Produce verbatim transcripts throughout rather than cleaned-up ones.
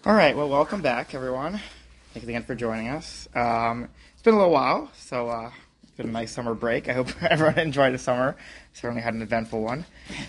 All right, well, welcome back, everyone. Thanks again for joining us. Um, it's been a little while, so uh, it's been a nice summer break. I hope everyone enjoyed the summer. Certainly had an eventful one.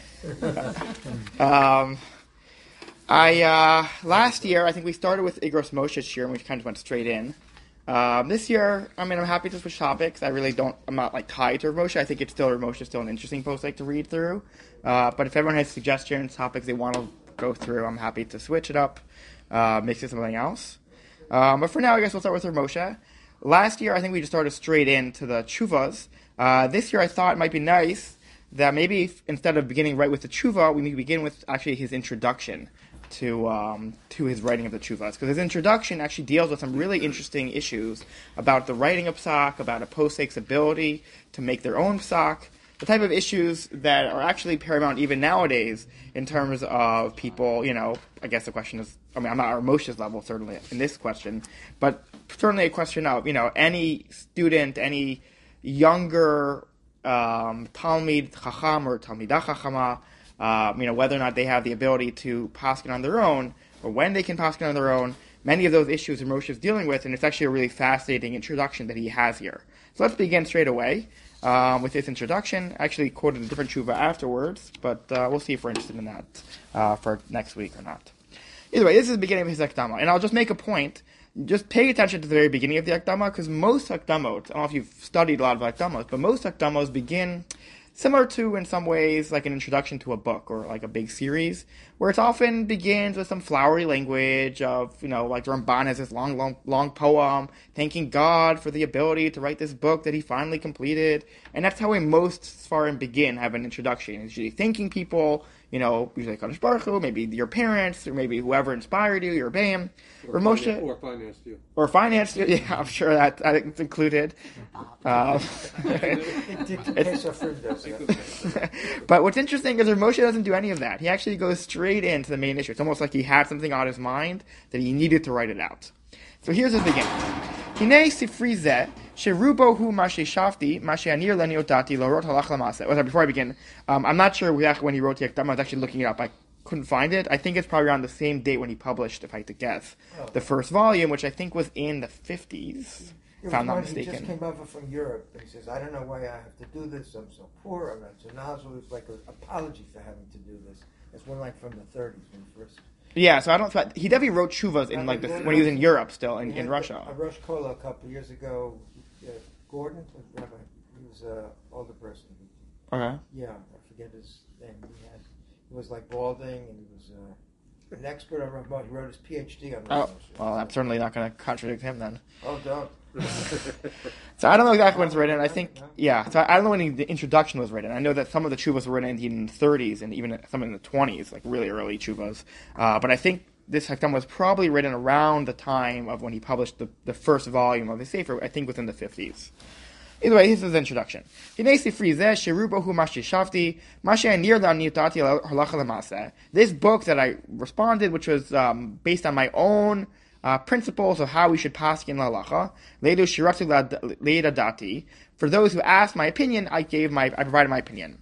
um, I uh, last year, I think we started with Igros Moshe Shir, and we kind of went straight in. Um, this year, I mean, I'm happy to switch topics. I really don't, I'm not like tied to Rav Moshe. I think it's still, Rav Moshe is still an interesting post like to read through. Uh, but if everyone has suggestions, topics they want to go through, I'm happy to switch it up. Uh, mix it something else. Um, but for now, I guess we'll start with Rav Moshe. Last year, I think we just started straight into the tshuvas. Uh, this year, I thought it might be nice that maybe if, instead of beginning right with the tshuva, we maybe begin with actually his introduction to um, to his writing of the tshuvas. Because his introduction actually deals with some really interesting issues about the writing of psak, about a posek's ability to make their own psak, the type of issues that are actually paramount even nowadays in terms of people, you know, I guess the question is, I mean, I'm not at Moshe's level, certainly, in this question, but certainly a question of, you know, any student, any younger um, Talmid Chacham or Talmidah Chachama, um, you know, whether or not they have the ability to paskin on their own, or when they can paskin on their own, many of those issues Moshe is dealing with, and it's actually a really fascinating introduction that he has here. So let's begin straight away. Um, with this introduction. I actually quoted a different tshuva afterwards, but uh, we'll see if we're interested in that uh, for next week or not. Either way, this is the beginning of his Akdama, and I'll just make a point. Just pay attention to the very beginning of the Akdama, because most Akdamot, I don't know if you've studied a lot of Akdamot, but most Akdamos begin similar to, in some ways, like an introduction to a book or like a big series, where it often begins with some flowery language of, you know, like the Ramban has this long, long, long poem thanking God for the ability to write this book that he finally completed. And that's how we most Sfarim begin, have an introduction. It's usually thanking people, you know, usually Kadosh Baruch Hu, maybe your parents, or maybe whoever inspired you, your Rebbeim, or, or Moshe. Or financed you. Or financed you, yeah, I'm sure that that's included. Uh, but what's interesting is that Moshe doesn't do any of that. He actually goes straight into the main issue. It's almost like he had something on his mind that he needed to write it out. So here's the beginning. Hinei sifri zeh, sherubo hu ma sheshafti, ma she'anir leni odati, lorot halach lamase. Well, sorry, before I begin, um, I'm not sure when he wrote the Akdama. I was actually looking it up. I couldn't find it. I think it's probably around the same date when he published, if I had to guess, oh. the first volume, which I think was in the fifties, if I'm not mistaken. He just came over from Europe. He says, I don't know why I have to do this. I'm so poor. I'm not so knowledgeable. It's like an apology for having to do this. It's one like from the thirties when he first... Yeah, so I don't... He definitely wrote Shuvas in, like, the, when he was in Europe still, in, in Russia. A Rosh Kola a couple of years ago, uh, Gordon, Rabbi, he was an older person. Okay. Yeah, I forget his name. He had... He was like balding, and he was uh, an expert on Rav Moshe. He wrote his P H D on Rav Moshe. Oh, well, I'm certainly not going to contradict him then. Oh, don't. So I don't know exactly when it's written. I think, yeah. So I don't know when the introduction was written. I know that some of the chuvas were written in the thirties and even some in the twenties, like really early chuvas. Uh, but I think this Hakdama was probably written around the time of when he published the, the first volume of his Sefer, I think within the fifties. Either way, this is the introduction. This book that I responded, which was um, based on my own uh, principles of how we should paskin la'alacha, dati. For those who asked my opinion, I gave my, I provided my opinion.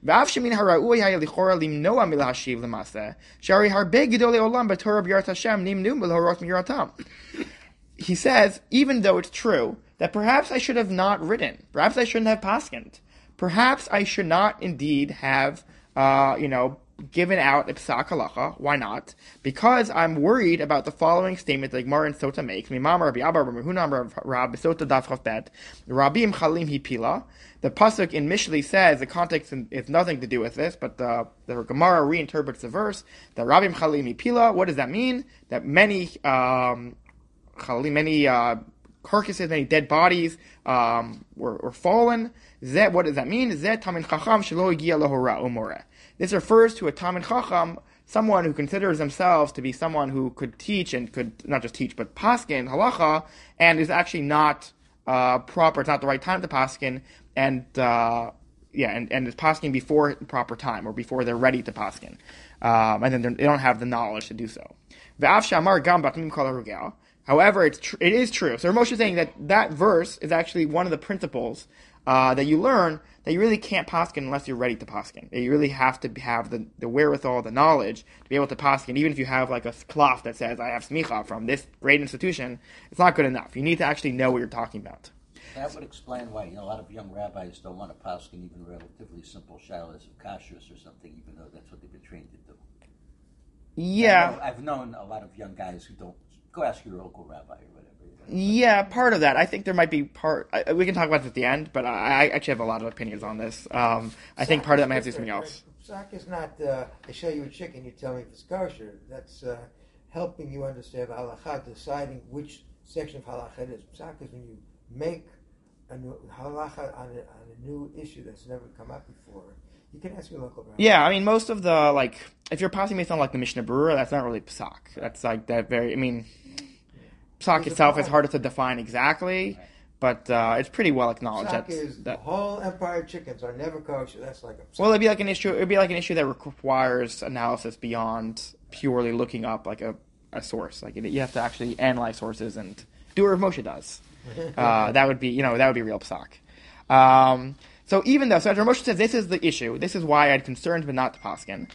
He says, even though it's true that perhaps I should have not written, perhaps I shouldn't have paskind, perhaps I should not indeed have, uh, you know, given out a psak halacha. Why not? Because I'm worried about the following statement that Gemara in Sota makes. Rabbi Abba, Rabbi Huna, Rabbi Sota Daf Chaf Bet, Rabim Chalim Hipila. The pasuk in Mishli says the context has nothing to do with this, but the, the Gemara reinterprets the verse that Rabim Chalim Hipila. What does that mean? That many, um, many uh, carcasses, many dead bodies um, were, were fallen. Zeh, what does that mean? Zeh Talmid Chacham shelo higia lohora umoreh. This refers to a Talmid Chacham, someone who considers themselves to be someone who could teach and could not just teach, but paskin halacha, and is actually not uh, proper. It's not the right time to paskin, and uh, yeah, and, and is paskin before the proper time or before they're ready to paskin, um, and then they don't have the knowledge to do so. However, it's tr- it is true. So Rav Moshe is saying that that verse is actually one of the principles uh, that you learn that you really can't paskin unless you're ready to paskin. That you really have to have the, the wherewithal, the knowledge to be able to paskin. Even if you have like a cloth that says I have smicha from this great institution, it's not good enough. You need to actually know what you're talking about. That would explain why, you know, a lot of young rabbis don't want to paskin even relatively simple shilas of kashrus or something, even though that's what they've been trained to do. Yeah, I've known a lot of young guys who don't. Go ask your local rabbi or whatever. Yeah, part of that. I think there might be part. I, we can talk about this at the end, but I, I actually have a lot of opinions on this. Um, I think part of that might have to do something else. Psak is not, uh, I show you a chicken, you tell me if it's kosher. That's uh, helping you understand halacha, deciding which section of halacha it is. Psak is when you make a new halacha on a, on a new issue that's never come up before. You can ask your local rabbi. Yeah, I mean, most of the, like, if you're passing based on, like, the Mishnah Berurah, that's not really psak. That's, like, that very, I mean... Psak itself is harder to define exactly, but uh, it's pretty well acknowledged. Psak That's, is that, the whole empire chickens are never kosher. That's like a psak. well, it'd be like an issue. It'd be like an issue that requires analysis beyond purely looking up like a, a source. Like you have to actually analyze sources and do what Rav Moshe does. Uh, that would be, you know, that would be real psak. Um, so even though, so as Rav Moshe says, this is the issue. This is why I had concerns, but not to paskin.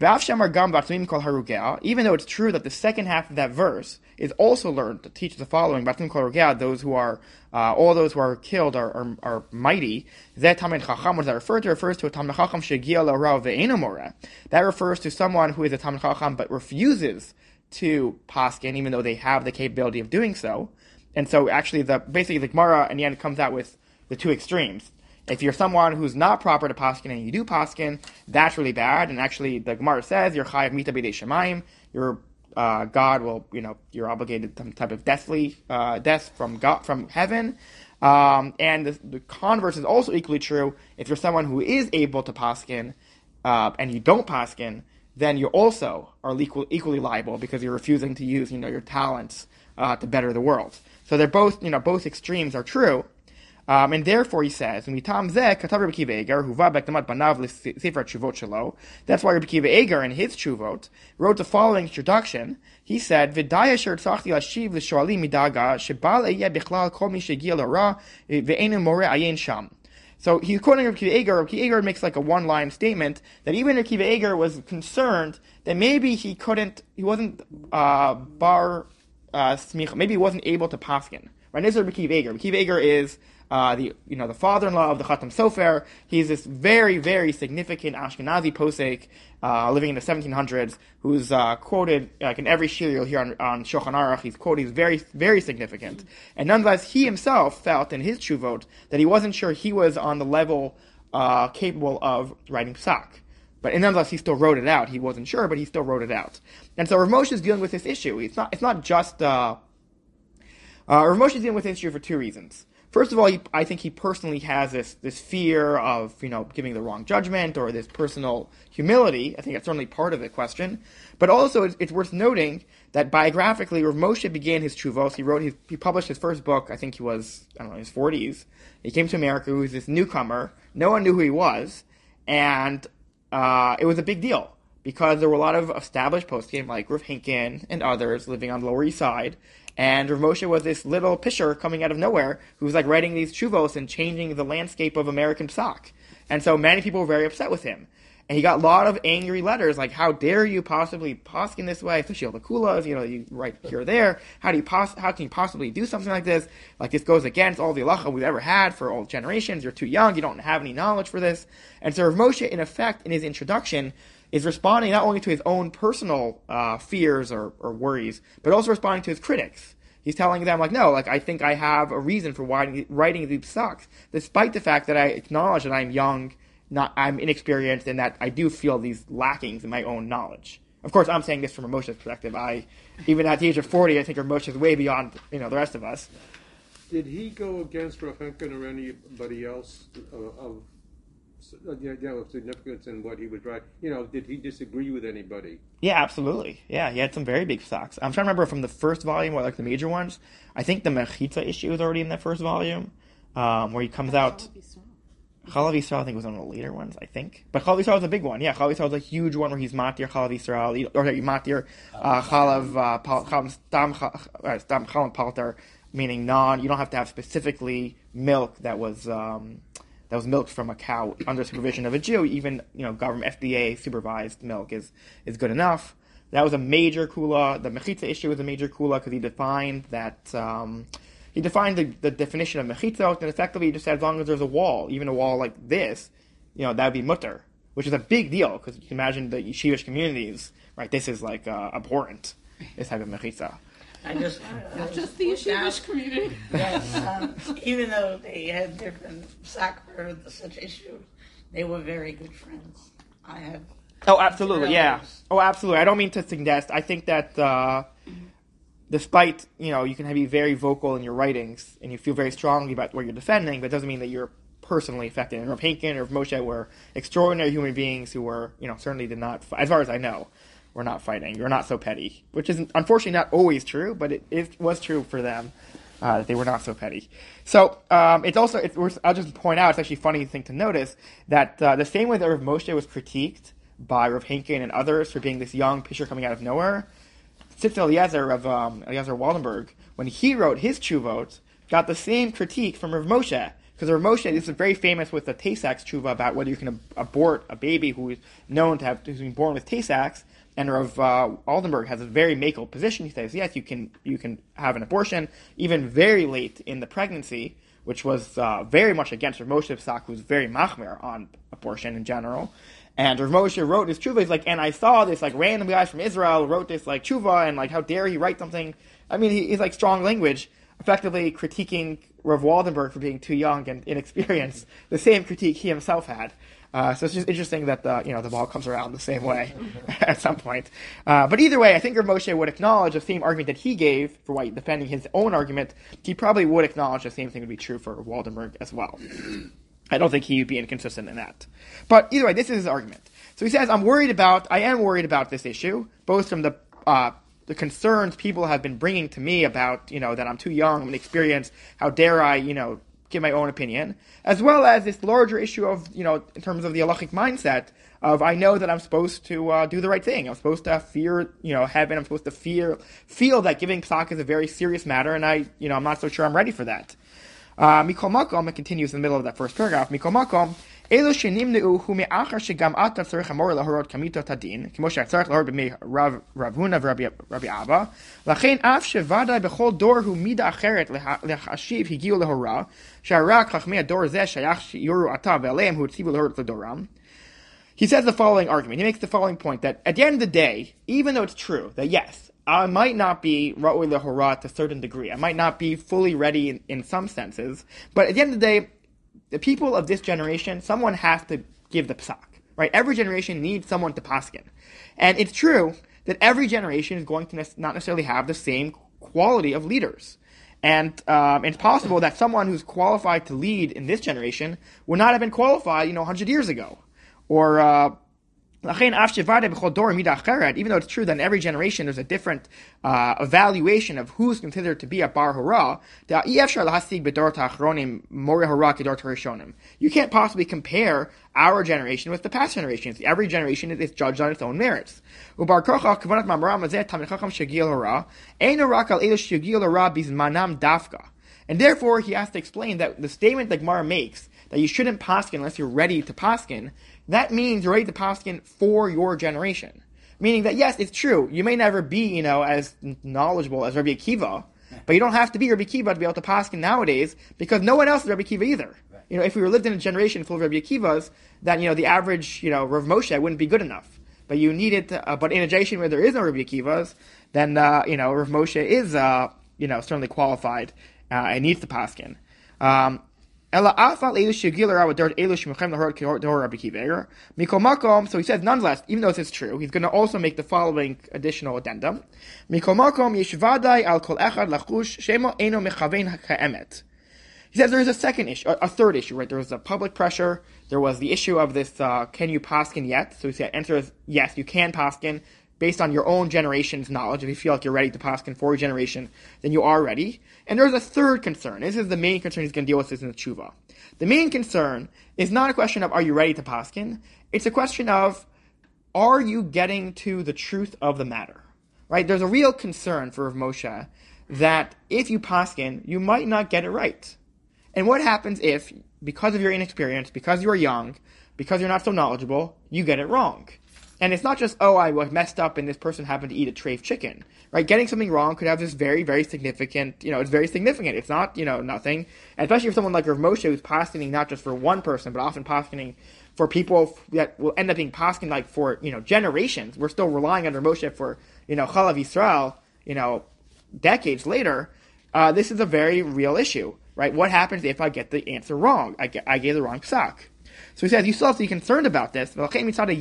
Even though it's true that the second half of that verse is also learned to teach the following: those who are, uh, all those who are killed are are, are mighty. That Talmid Chacham, what does that refer to? It refers to a Talmid Chacham shegia l'ra ve'eino moreh. That refers to someone who is a Talmid Chacham but refuses to paskin, even though they have the capability of doing so. And so, actually, the basically the Gemara in the end comes out with the two extremes. If you're someone who's not proper to paskin and you do paskin, that's really bad. And actually, the Gemara says you're chayav mita b'dei shemayim. Your uh, God will, you know, you're obligated to some type of deathly uh, death from God, from heaven. Um, and the, the converse is also equally true. If you're someone who is able to paskin uh, and you don't paskin, then you also are equal, equally liable because you're refusing to use, you know, your talents uh, to better the world. So they're both, you know, both extremes are true. Um, and therefore, he says, that's why Rabbi Akiva Eger in his Chuvot wrote the following introduction. He said, so he's quoting Rabbi Akiva Eger. Rabbi Akiva Eger makes like a one-line statement that even Rabbi Akiva Eger was concerned that maybe he couldn't, he wasn't uh, bar uh, smicha, maybe he wasn't able to paskin. Right? This is Rabbi Akiva Eger. Rabbi Akiva Eger is Uh, the you know the father-in-law of the Chatam Sofer. He's this very very significant Ashkenazi posek uh, living in the seventeen hundreds, who's uh, quoted like in every shir you'll hear on, on Shulchan Aruch. He's quoted. He's very very significant, and nonetheless he himself felt in his Chuvot that he wasn't sure he was on the level uh, capable of writing psak. But nonetheless, he still wrote it out. He wasn't sure, but he still wrote it out. And so Rav Moshe is dealing with this issue. It's not it's not just uh, uh, Rav Moshe is dealing with this issue for two reasons. First of all, he, I think he personally has this this fear of, you know, giving the wrong judgment or this personal humility. I think that's certainly part of the question. But also, it's, it's worth noting that biographically, Rav Moshe began his Chuvos. He wrote his, he published his first book. I think he was, I don't know, in his forties. He came to America. He was this newcomer. No one knew who he was, and uh, it was a big deal because there were a lot of established poskim like Rav Hinkin and others living on the Lower East Side. And Rav Moshe was this little pisher coming out of nowhere who was like writing these chuvos and changing the landscape of American psak. And so many people were very upset with him. And he got a lot of angry letters like, how dare you possibly paskin this way, especially all the kulas, you know, you write here or there. How do you pos- how can you possibly do something like this? Like this goes against all the halacha we've ever had for all generations. You're too young, you don't have any knowledge for this. And so Rav Moshe, in effect, in his introduction, is responding not only to his own personal uh, fears or, or worries, but also responding to his critics. He's telling them, like, no, like, I think I have a reason for writing, writing these psaks, despite the fact that I acknowledge that I'm young, not I'm inexperienced, and that I do feel these lackings in my own knowledge. Of course, I'm saying this from Rav Moshe's perspective. I, even at the age of forty, I think Rav Moshe is way beyond, you know, the rest of us. Did he go against Rav Henkin or anybody else uh, of you know, of significance in what he was writing? You know, did he disagree with anybody? Yeah, absolutely. Yeah, he had some very big psaks. I'm trying to remember from the first volume, or like the major ones. I think the Mechitza issue is already in that first volume, um, where he comes out. Chalav Yisrael, I think, was one of the later ones, I think. But Chalav Yisrael is a big one. Yeah, Chalav Yisrael is a huge one where he's matir Chalav Yisrael, or matir uh, Chalav uh, Chalav Stam Chalav Palter, meaning non. You don't have to have specifically milk that was um, that was milked from a cow under supervision of a Jew, even you know government F D A supervised milk is is good enough. That was a major kula. The mechitza issue was a major kula because he defined that um, he defined the, the definition of mechitza, and effectively he just said as long as there's a wall, even a wall like this, you know that would be mutter, which is a big deal because you can imagine the yeshivish communities, right? This is like uh, abhorrent, this type of mechitza. I just Not just the yeshivish community. Yes, um, even though they had different soccer such issues, they were very good friends. I have. Oh, absolutely, yeah. Oh, absolutely. I don't mean to suggest. I think that uh, despite, you know, you can be very vocal in your writings and you feel very strongly about what you're defending, but it doesn't mean that you're personally affected. And Rav Henkin or Rav Moshe were extraordinary human beings who were, you know, certainly did not, as far as I know, were not fighting. You're not so petty, which is unfortunately not always true, but it, it was true for them. Uh, that they were not so petty. So um, it's also, it's, I'll just point out, it's actually a funny thing to notice that uh, the same way that Rav Moshe was critiqued by Rav Henkin and others for being this young pisher coming out of nowhere, Tzitz Eliezer of um, Eliezer Waldenberg, when he wrote his tshuvot, got the same critique from Rav Moshe. Because Rav Moshe, this is very famous with the Tay-Sachs tshuva about whether you can ab- abort a baby who is known to have who's been born with Tay-Sachs. And Rav uh, Aldenberg has a very makel position. He says, yes, you can you can have an abortion even very late in the pregnancy, which was uh, very much against Rav Moshe Psak, who's very machmir on abortion in general. And Rav Moshe wrote his tshuva. He's like, and I saw this like random guy from Israel wrote this like tshuva, and like how dare he write something? I mean, he, he's like strong language, effectively critiquing Rav Waldenberg for being too young and inexperienced. The same critique he himself had. Uh, so it's just interesting that the you know the ball comes around the same way at some point. Uh, but either way, I think Rav Moshe would acknowledge the same argument that he gave for why defending his own argument. He probably would acknowledge the same thing would be true for Waldenberg as well. I don't think he would be inconsistent in that. But either way, this is his argument. So he says, I'm worried about, I am worried about this issue, both from the uh, the concerns people have been bringing to me about, you know, that I'm too young, I'm inexperienced, how dare I, you know, give my own opinion, as well as this larger issue of, you know, in terms of the halachic mindset of I know that I'm supposed to uh, do the right thing. I'm supposed to fear, you know, heaven. I'm supposed to fear, feel that giving psak is a very serious matter, and I, you know, I'm not so sure I'm ready for that. Mikol makom, it continues in the middle of that first paragraph. Mikol makom, elu shenimneu hu me'achar shegam ata tzarich amor lahorot kamito tadin, kimo she'atzarich lahorot b'mei Rav Huna v'Rabbi Abba, lachein af shevadai b'chol dor hu mida acheret lehashiv higiu lehora, she'arak chachmei ador zeh shayach yoru ata ve'aleim hu tzivu lehorot ledoram. He says the following argument. He makes the following point that at the end of the day, even though it's true that yes, I might not be ra'ui lehora to a certain degree, I might not be fully ready in, in some senses, but at the end of the day, the people of this generation, someone has to give the psak, right? Every generation needs someone to paskin. And it's true that every generation is going to ne- not necessarily have the same quality of leaders. And um, it's possible that someone who's qualified to lead in this generation would not have been qualified, you know, one hundred years ago. Or, uh, even though it's true that in every generation there's a different uh, evaluation of who's considered to be a bar hora, you can't possibly compare our generation with the past generations. Every generation is judged on its own merits. And therefore, he has to explain that the statement that Gemara makes, that you shouldn't paskin unless you're ready to paskin, that means you're ready to paskin for your generation. Meaning that, yes, it's true, you may never be, you know, as knowledgeable as Rabbi Akiva, but you don't have to be Rabbi Akiva to be able to paskin nowadays, because no one else is Rabbi Akiva either. Right. You know, if we were lived in a generation full of Rabbi Akivas, then, you know, the average, you know, Rav Moshe wouldn't be good enough. But you need it, to, uh, but in a generation where there is no Rabbi Akivas, then, uh, you know, Rav Moshe is, uh, you know, certainly qualified, uh, and needs to paskin. Um, So he says, nonetheless, even though this is true, he's going to also make the following additional addendum. He says there is a second issue, a third issue, right? There was a public pressure. There was the issue of this, uh, can you paskin yet? So he said, answer is yes, you can paskin based on your own generation's knowledge. If you feel like you're ready to paskin for your generation, then you are ready. And there's a third concern. This is the main concern he's going to deal with this in the tshuva. The main concern is not a question of are you ready to paskin? It's a question of are you getting to the truth of the matter? Right? There's a real concern for Rav Moshe that if you paskin, you might not get it right. And what happens if because of your inexperience, because you are young, because you're not so knowledgeable, you get it wrong. And it's not just, oh, I was messed up and this person happened to eat a tray of chicken, right? Getting something wrong could have this very, very significant, you know, it's very significant. It's not, you know, nothing. And especially for someone like Rav Moshe who's poskening not just for one person, but often poskening for people that will end up being poskening like for, you know, generations. We're still relying on Rav Moshe for, you know, Chalav Yisrael, you know, decades later. Uh, this is a very real issue, right? What happens if I get the answer wrong? I, get, I gave the wrong psak. So he says, you still have to be concerned about this. And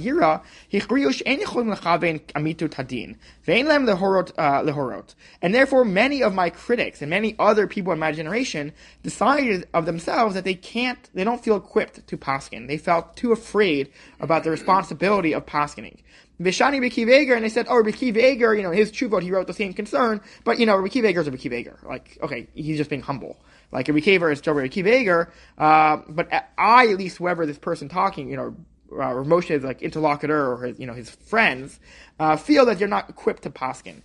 therefore, many of my critics and many other people in my generation decided of themselves that they can't, they don't feel equipped to paskin. They felt too afraid about the responsibility of paskening. Vishani Rabbi Akiva Eiger, and they said, oh, Rabbi Akiva Eiger, you know, in his Tshuvot, he wrote the same concern, but, you know, Rabbi Akiva Eiger is Rabbi Akiva Eiger. Like, okay, he's just being humble. Like, Rabbi Akiva is still Rabbi Akiva Eiger, uh, but I, at least, whoever this person talking, you know, uh, Moshe's, like, interlocutor or his, you know, his friends, uh, feel that you're not equipped to paskin.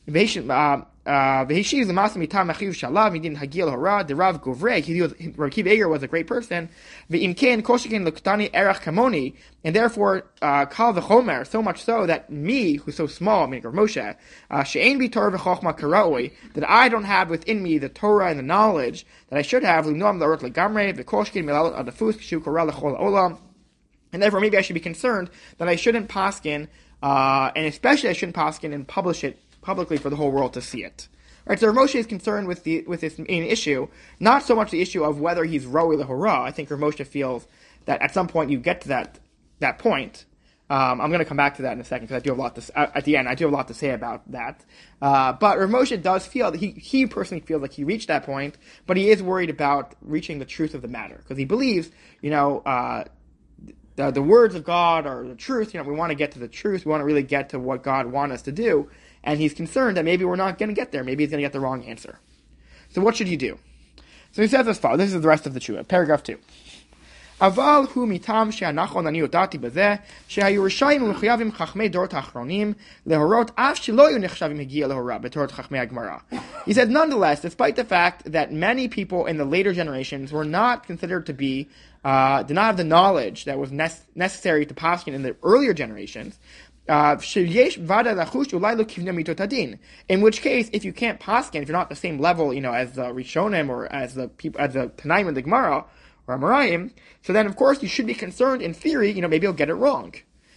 V'heshiv l'masam mitam achiv shalav midin hagil hara derav govrei. He was Rabbi Akiva Eiger was a great person. V'imkein koshikin l'ktani erach kamoni, and therefore uh, kal v'chomer, so much so that me, who's so small, meaning Rav Moshe, uh, she'ein bi Torah v'chochma karaoi, that I don't have within me the Torah and the knowledge that I should have. L'noam l'orot l'gamrei v'koshkin milalot adafus k'shu kora l'chol olam, and therefore maybe I should be concerned that I shouldn't paskin, uh, and especially I shouldn't paskin and publish it publicly for the whole world to see it. Right, so Rav Moshe is concerned with the with this main issue, not so much the issue of whether he's Roi L'Hora. I think Rav Moshe feels that at some point you get to that that point. Um, I'm going to come back to that in a second because I do have a lot to uh, at the end. I do have a lot to say about that. Uh, but Rav Moshe does feel that he he personally feels like he reached that point, but he is worried about reaching the truth of the matter because he believes, you know, uh, the the words of God are the truth. You know, we want to get to the truth. We want to really get to what God wants us to do. And he's concerned that maybe we're not going to get there. Maybe he's going to get the wrong answer. So what should he do? So he says as follows. This is the rest of the tshuva. Paragraph two. Aval hu mitam she'anachon ani odati bazeh she'hayu rishayim u'mechuyavim chachmei dorot ha'achronim lehorot af shelo yu nechshavim higia lehora betorot chachmei Gemara. He said, nonetheless, despite the fact that many people in the later generations were not considered to be, uh, did not have the knowledge that was ne- necessary to paskin in the earlier generations, Uh, in which case, if you can't paskin, if you're not the same level, you know, as the Rishonim or as the people, as the Tanaim and the Gemara or Amoraim, so then of course you should be concerned. In theory, you know, maybe you'll get it wrong.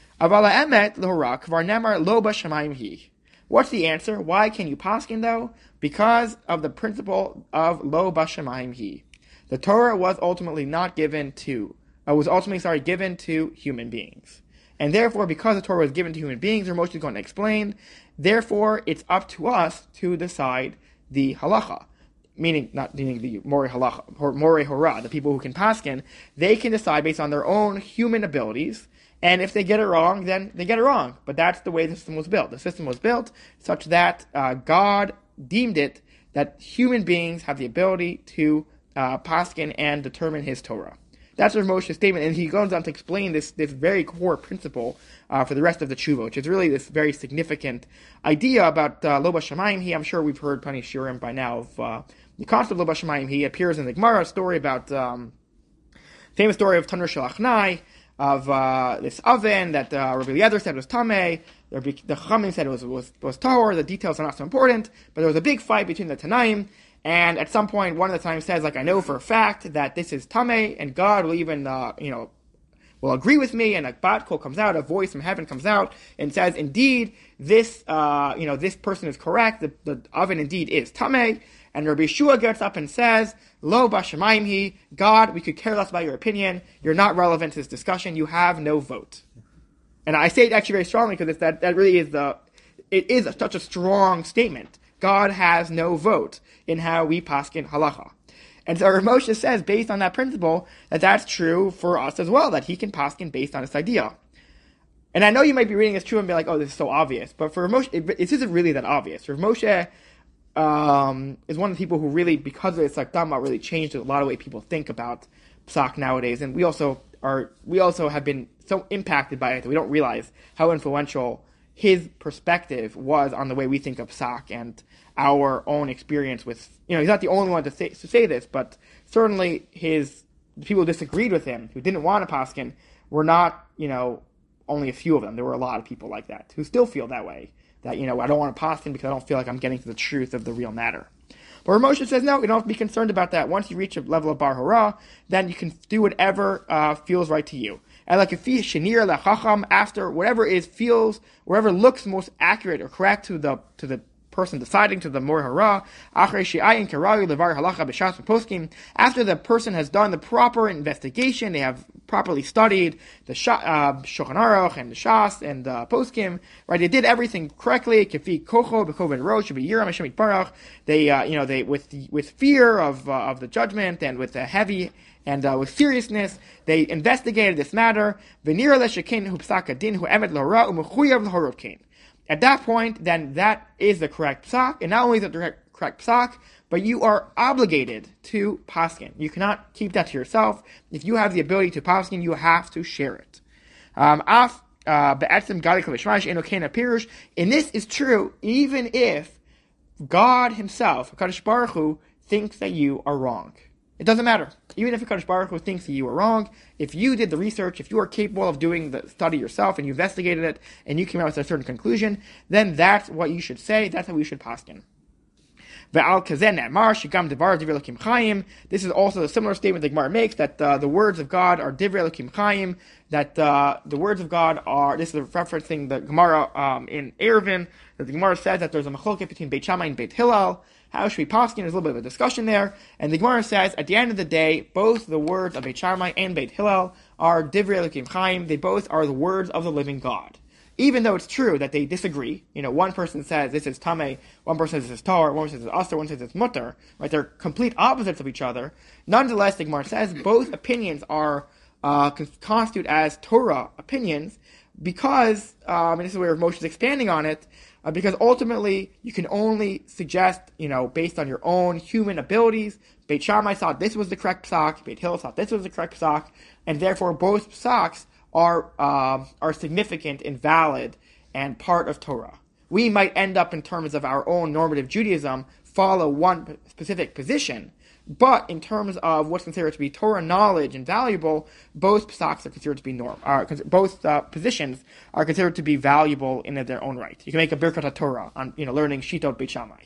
What's the answer? Why can you paskin though? Because of the principle of lo bashamayim hi. The Torah was ultimately not given to, uh, was ultimately sorry given to human beings. And therefore, because the Torah was given to human beings, Moshe is going to explain, therefore, it's up to us to decide the halacha. Meaning, not meaning the Morei halacha, or Morei hora, the people who can paskin, they can decide based on their own human abilities, and if they get it wrong, then they get it wrong. But that's the way the system was built. The system was built such that uh, God deemed it that human beings have the ability to uh, paskin and determine his Torah. That's Rav Moshe's statement, and he goes on to explain this, this very core principle uh, for the rest of the tshuva, which is really this very significant idea about uh, lo bashamayim hi. I'm sure we've heard plenty of shiurim by now of uh, the concept of lo bashamayim hi. Appears in the Gemara, a story about um, famous story of Tanur Shel Achnai, of uh, this oven that uh, Rabbi Eliezer said was tameh. The Chachamim said it was was was tahor. The details are not so important, but there was a big fight between the Tanaim. And at some point, one of the times says, like, I know for a fact that this is tameh, and God will even, uh, you know, will agree with me. And a bat kol comes out, a voice from heaven comes out, and says, indeed, this, uh, you know, this person is correct. The, the oven indeed is tameh. And Rabbi Yeshua gets up and says, lo bashamayim hi, God, we could care less about your opinion. You're not relevant to this discussion. You have no vote. And I say it actually very strongly because it's that that really is the, it is a, such a strong statement. God has no vote in how we paskin halacha. And so Rav Moshe says, based on that principle, that that's true for us as well, that he can paskin based on this idea. And I know you might be reading this true and be like, oh, this is so obvious. But for Rav Moshe, it, it isn't really that obvious. Rav Moshe um, is one of the people who really, because of his sakdama, really changed a lot of the way people think about psak nowadays. And we also are, we also have been so impacted by it that we don't realize how influential his perspective was on the way we think of psak and our own experience with, you know, he's not the only one to say, to say this, but certainly his the people who disagreed with him, who didn't want to paskin, were not, you know, only a few of them. There were a lot of people like that who still feel that way. That, you know, I don't want to paskin because I don't feel like I'm getting to the truth of the real matter. But Rav Moshe says, no, you don't have to be concerned about that. Once you reach a level of bar hora, then you can do whatever uh, feels right to you. And like if shenir lachacham, after whatever is feels, whatever looks most accurate or correct to the to the person deciding, to the mor hara, after the person has done the proper investigation, they have properly studied the uh, Shulchan Aruch and the Shas and the Poskim, right? They did everything correctly. They, uh, you know, they with with fear of uh, of the judgment and with a heavy and uh, with seriousness, they investigated this matter. At that point, then that is the correct psak, and not only is it the correct psak, but you are obligated to paskin. You cannot keep that to yourself. If you have the ability to paskin, you have to share it. Um, af, uh, and this is true even if God himself, HaKadosh Baruch Hu, thinks that you are wrong. It doesn't matter. Even if HaKadosh Baruch Hu thinks that you are wrong, if you did the research, if you are capable of doing the study yourself and you investigated it and you came out with a certain conclusion, then that's what you should say. That's how we should paskin. This is also a similar statement the Gemara makes, that uh, the words of God are divrei Elokim Chaim, that uh, the words of God are, this is referencing the Gemara um, in Eruvin, that the Gemara says that there's a machloket between Beit Shammai and Beit Hillel. How should we paskin? There's a little bit of a discussion there. And the Gemara says, at the end of the day, both the words of Beit Shammai and Beit Hillel are divrei Elokim Chaim. They both are the words of the living God. Even though it's true that they disagree, you know, one person says this is tameh, one person says this is tar, one says it's asur, one says it's mutter, right? They're complete opposites of each other. Nonetheless, the Gemara says both opinions are uh, constitute as Torah opinions because, um, and this is where Moshe is expanding on it, uh, because ultimately you can only suggest, you know, based on your own human abilities. Beit Shammai thought this was the correct psak, Beit Hillel thought this was the correct psak, and therefore both psaks are uh, are significant and valid and part of Torah. We might end up, in terms of our own normative Judaism, follow one specific position, but in terms of what's considered to be Torah knowledge and valuable, both psaks are considered to be norm. Are, both uh, positions are considered to be valuable in their own right. You can make a Birkat HaTorah on, you know, learning Shitot Beit Shammai.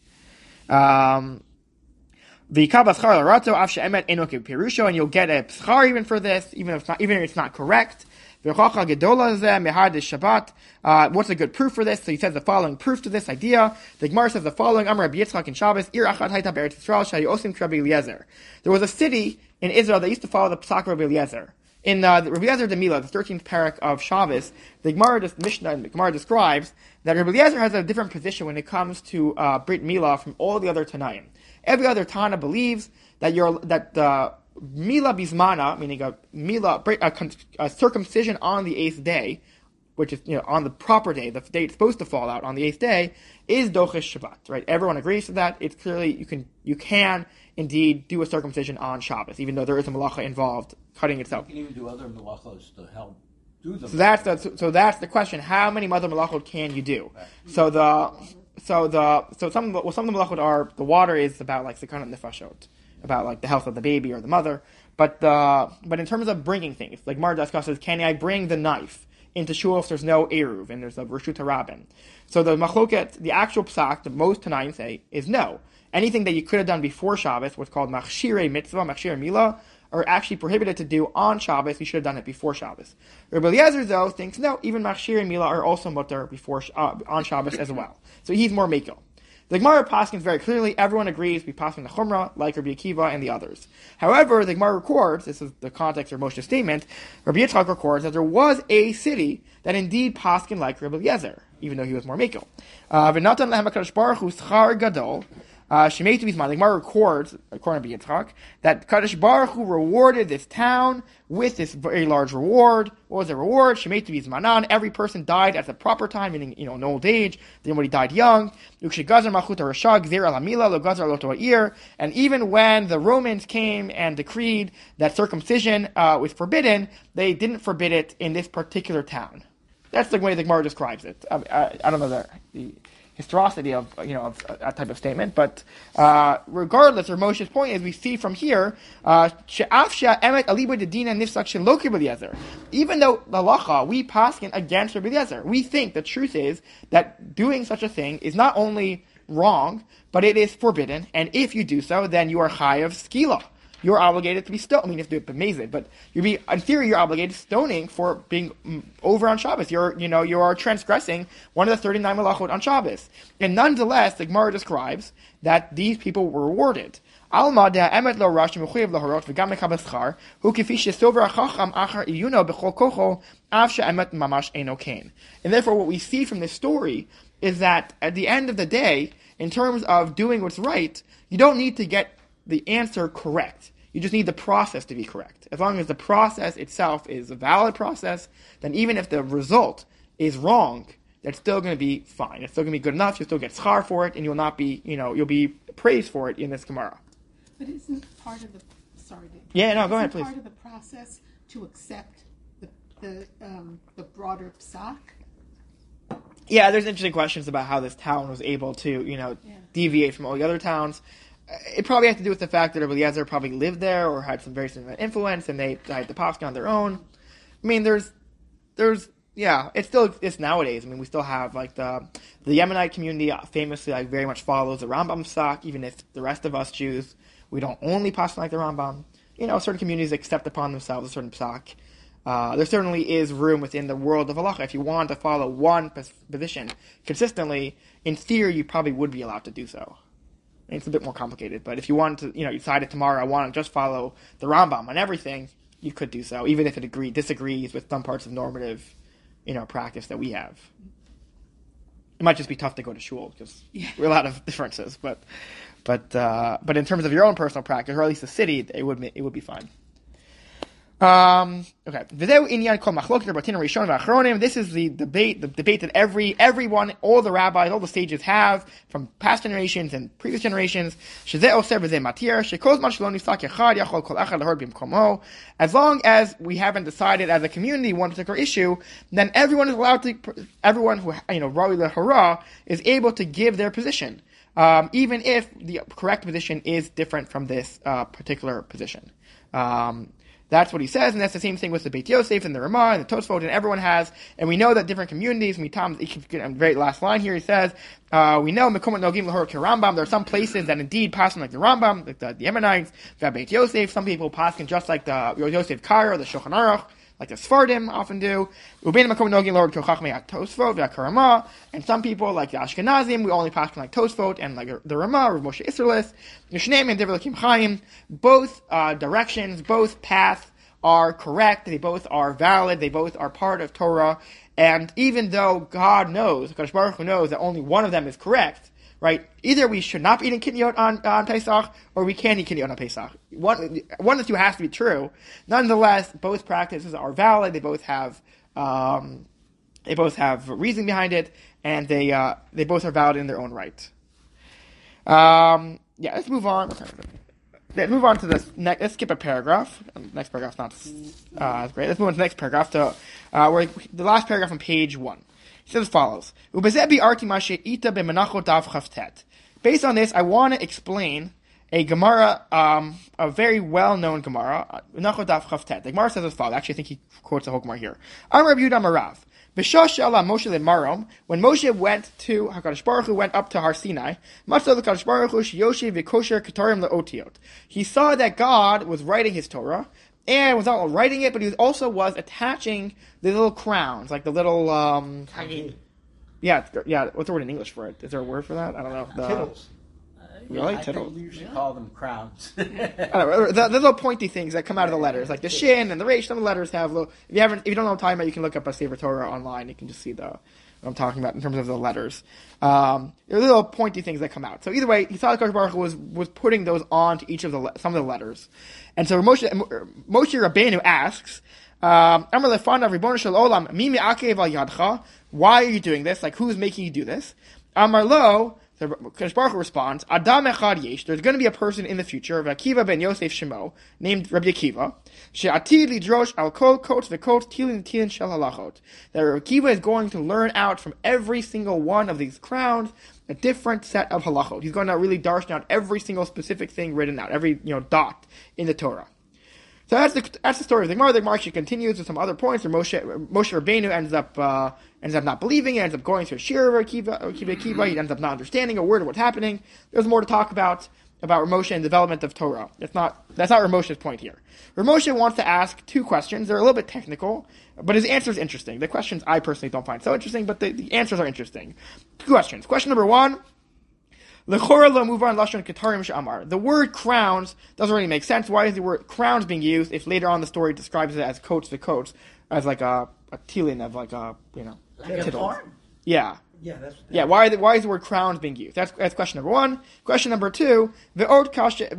Um, The kabas schar l'rato af she'emet eno k'pirusho, and you'll get a schar even for this, even if it's not, even if it's not correct. V'chocha gedola zeh mehad Shabbat. Uh, what's a good proof for this? So he says the following proof to this idea. The Gemara says the following: Amar Rabbi Yitzchak in Shabbos, Ir achat hayta be'eretz Yisrael shayu osim k'Rabbi Eliezer. There was a city in Israel that used to follow the psak of Rabbi Eliezer. In uh, Rabbi Eliezer de Mila, the thirteenth parak of Shabbos, the Gemara, the Mishnah, the Gemara describes that Rabbi Eliezer has a different position when it comes to uh, Brit Mila from all the other Tanaim. Every other Tana believes that you're that the Mila Bismana, meaning a Mila, a, a circumcision on the eighth day, which is, you know, on the proper day, the day it's supposed to fall out on the eighth day, is Dochesh Shabbat, right? Everyone agrees to that. It's clearly, you can you can indeed do a circumcision on Shabbos, even though there is a malacha involved cutting itself. You can even do other malachos to help do them. So that's the, so, so that's the question. How many other malachot can you do? So the So the so some well some of the malachot are, the water is about like sekanat nefashot, about like the health of the baby or the mother. But the but in terms of bringing things, like Mar discusses, can I bring the knife into shul if there's no eruv and there's a reshut harabin? So the machloket, the actual psak, the most Tanaim say is no. Anything that you could have done before Shabbos, what's called machshirei mitzvah, machshirei milah, are actually prohibited to do on Shabbos. You should have done it before Shabbos. Rabbi Eliezer, though, thinks no, even machshir and milah are also mutter before uh, on Shabbos as well. So he's more mekel. The Gemara paskins very clearly. Everyone agrees we paskin the chumrah, like Rabbi Akiva and the others. However, the Gemara records, this is the context of Moshe's statement, Rabbi Yitzchak records that there was a city that indeed paskin like Rabbi Eliezer, even though he was more mekel. V'natan lehem HaKadosh Baruch Hu schar gadol. Uh, Shemei to Bisman, the Gemara records, according to Yitzchak, that Kadosh Baruch Hu rewarded this town with this very large reward. What was the reward? Shemei to Bismanan. Every person died at the proper time, meaning, you know, in old age. Then when he died young. And even when the Romans came and decreed that circumcision uh, was forbidden, they didn't forbid it in this particular town. That's the way the Gemara describes it. I, I, I don't know that. The, historicity of you know of that type of statement. But uh, regardless, Rav Moshe's point is we see from here, uh, even though the halacha we paskin against Rabbi Eliezer, we think the truth is that doing such a thing is not only wrong, but it is forbidden, and if you do so, then you are chayav skila. You're obligated to be stoned. I mean, you have to do it amazing, but you be in theory you're obligated to stoning for being mm, over on Shabbos. You're you know you are transgressing one of the thirty-nine malachot on Shabbos, and nonetheless, the Gemara describes that these people were rewarded. Alma de emet lo rash mechuyev lahorot v'gam mekabel schar hu kifi shesover hachacham achar iyuno b'chol kocho av she'emet mamash eno kain. And therefore, what we see from this story is that at the end of the day, in terms of doing what's right, you don't need to get the answer correct. You just need the process to be correct. As long as the process itself is a valid process, then even if the result is wrong, that's still going to be fine. It's still going to be good enough. You'll still get schar for it, and you'll not be, you know, you'll be praised for it in this Gemara. But isn't part of the sorry, Dave. Yeah, no, go ahead, please. Part of the process to accept the the um, the broader psak. Yeah, there's interesting questions about how this town was able to, you know, Yeah. deviate from all the other towns. It probably has to do with the fact that Rabbi Eliezer probably lived there or had some very significant influence, and they had the paskin on their own. I mean, there's, there's, yeah, it still exists nowadays. I mean, we still have like the the Yemenite community famously like very much follows the Rambam psak, even if the rest of us Jews we don't only paskin like the Rambam. You know, certain communities accept upon themselves a certain psak. Uh, there certainly is room within the world of halacha. If you want to follow one position consistently, in theory, you probably would be allowed to do so. It's a bit more complicated, but if you want to, you know, you decided tomorrow I want to just follow the Rambam on everything, you could do so, even if it agree, disagrees with some parts of normative, you know, practice that we have. It might just be tough to go to shul because Yeah. we're a lot of differences, but but uh, but in terms of your own personal practice, or at least the city, it would it would be fine. Um, okay. This is the debate, the debate that every, everyone, all the rabbis, all the sages have from past generations and previous generations. As long as we haven't decided as a community one particular issue, then everyone is allowed to, everyone who, you know, Rawi L'Hara is able to give their position, um, even if the correct position is different from this, uh, particular position. Um, That's what he says, and that's the same thing with the Beit Yosef and the Ramah and the Tosfot, and everyone has. And we know that different communities. Mitam, the very last line here, he says, uh, we know Mekomot Nogim L'Horot Rambam. There are some places that indeed pass like the Rambam, like the, the Yemenites, the Beit Yosef. Some people pass just like the Yosef Karo, the Shulchan Aruch, like the Sfardim often do. Ubein Mekomot Nogim L'Horot Chachmei Tosfot v'Karama, and some people like the Ashkenazim, we only pass like Tosfot and like the Ramah or Moshe Isserlis. Yishneim and Divrei Lakim Chaim. Both uh, directions, both paths are correct. They both are valid. They both are part of Torah. And even though God knows, Kadosh Baruch Hu knows that only one of them is correct, right? Either we should not be eating kinyot on, on Pesach, or we can eat kinyot on Pesach. One, one of the two has to be true. Nonetheless, both practices are valid. They both have, um, they both have reason behind it, and they, uh, they both are valid in their own right. Um, yeah, let's move on. Let's move on to this. Ne- let's skip a paragraph. Next paragraph's not uh, as great. Let's move on to the next paragraph. To uh, where the last paragraph on page one. It says as follows: Based on this, I want to explain a Gemara, um, a very well-known Gemara. The Gemara says as follows. Actually, I think he quotes the whole Gemara here. Amar Rabbi Yehuda Marav. When Moshe went to HaKadosh Baruch Hu went up to Har Sinai, he saw that God was writing his Torah, and was not only writing it, but he also was attaching the little crowns, like the little, um, yeah, yeah. What's the word in English for it? Is there a word for that? I don't know. The, Tittles. Really? I Tittle? think we usually call them crowns. I don't know, the, the little pointy things that come out of the letters, like the shin and the resh. Some of the letters have little. If you haven't, if you don't know what I'm talking about, you can look up a Sefer Torah online. You can just see the what I'm talking about in terms of the letters. Um, there are little pointy things that come out. So either way, he saw that Kadosh Baruch Hu was was putting those onto each of the le- some of the letters, and so Moshe Moshe Rabbeinu asks, um, "Why are you doing this? Like, who's making you do this?" Amar lo. the Kadosh Baruch Hu responds, Adam echad yesh, there's going to be a person in the future, Akiva ben Yosef Shemo, named Rabbi Akiva, she'atid lidrosh al kol kot v'kot tilin tilin shel halachot. That Rabbi Akiva is going to learn out from every single one of these crowns a different set of halachot. He's going to really darshan out every single specific thing written out, every you know dot in the Torah. So that's the that's the story of the Gemara. The Gemara continues with some other points where Moshe Moshe Rabbeinu ends up uh, ends up not believing, ends up going to a shir of Akiva, Akiva, Akiva. He ends up not understanding a word of what's happening. There's more to talk about about Moshe and development of Torah. That's not that's not Moshe's point here. Moshe wants to ask two questions. They're a little bit technical, but his answer is interesting. The questions I personally don't find so interesting, but the, the answers are interesting. Two questions. Question number one. The word crowns doesn't really make sense. Why is the word crowns being used if later on the story describes it as coats to coats, as like a, a tilin of like a, you know, Like a thorn? Yeah. Yeah, that's Yeah, why, the, why is the word crowns being used? That's, that's question number one. Question number two, why does the,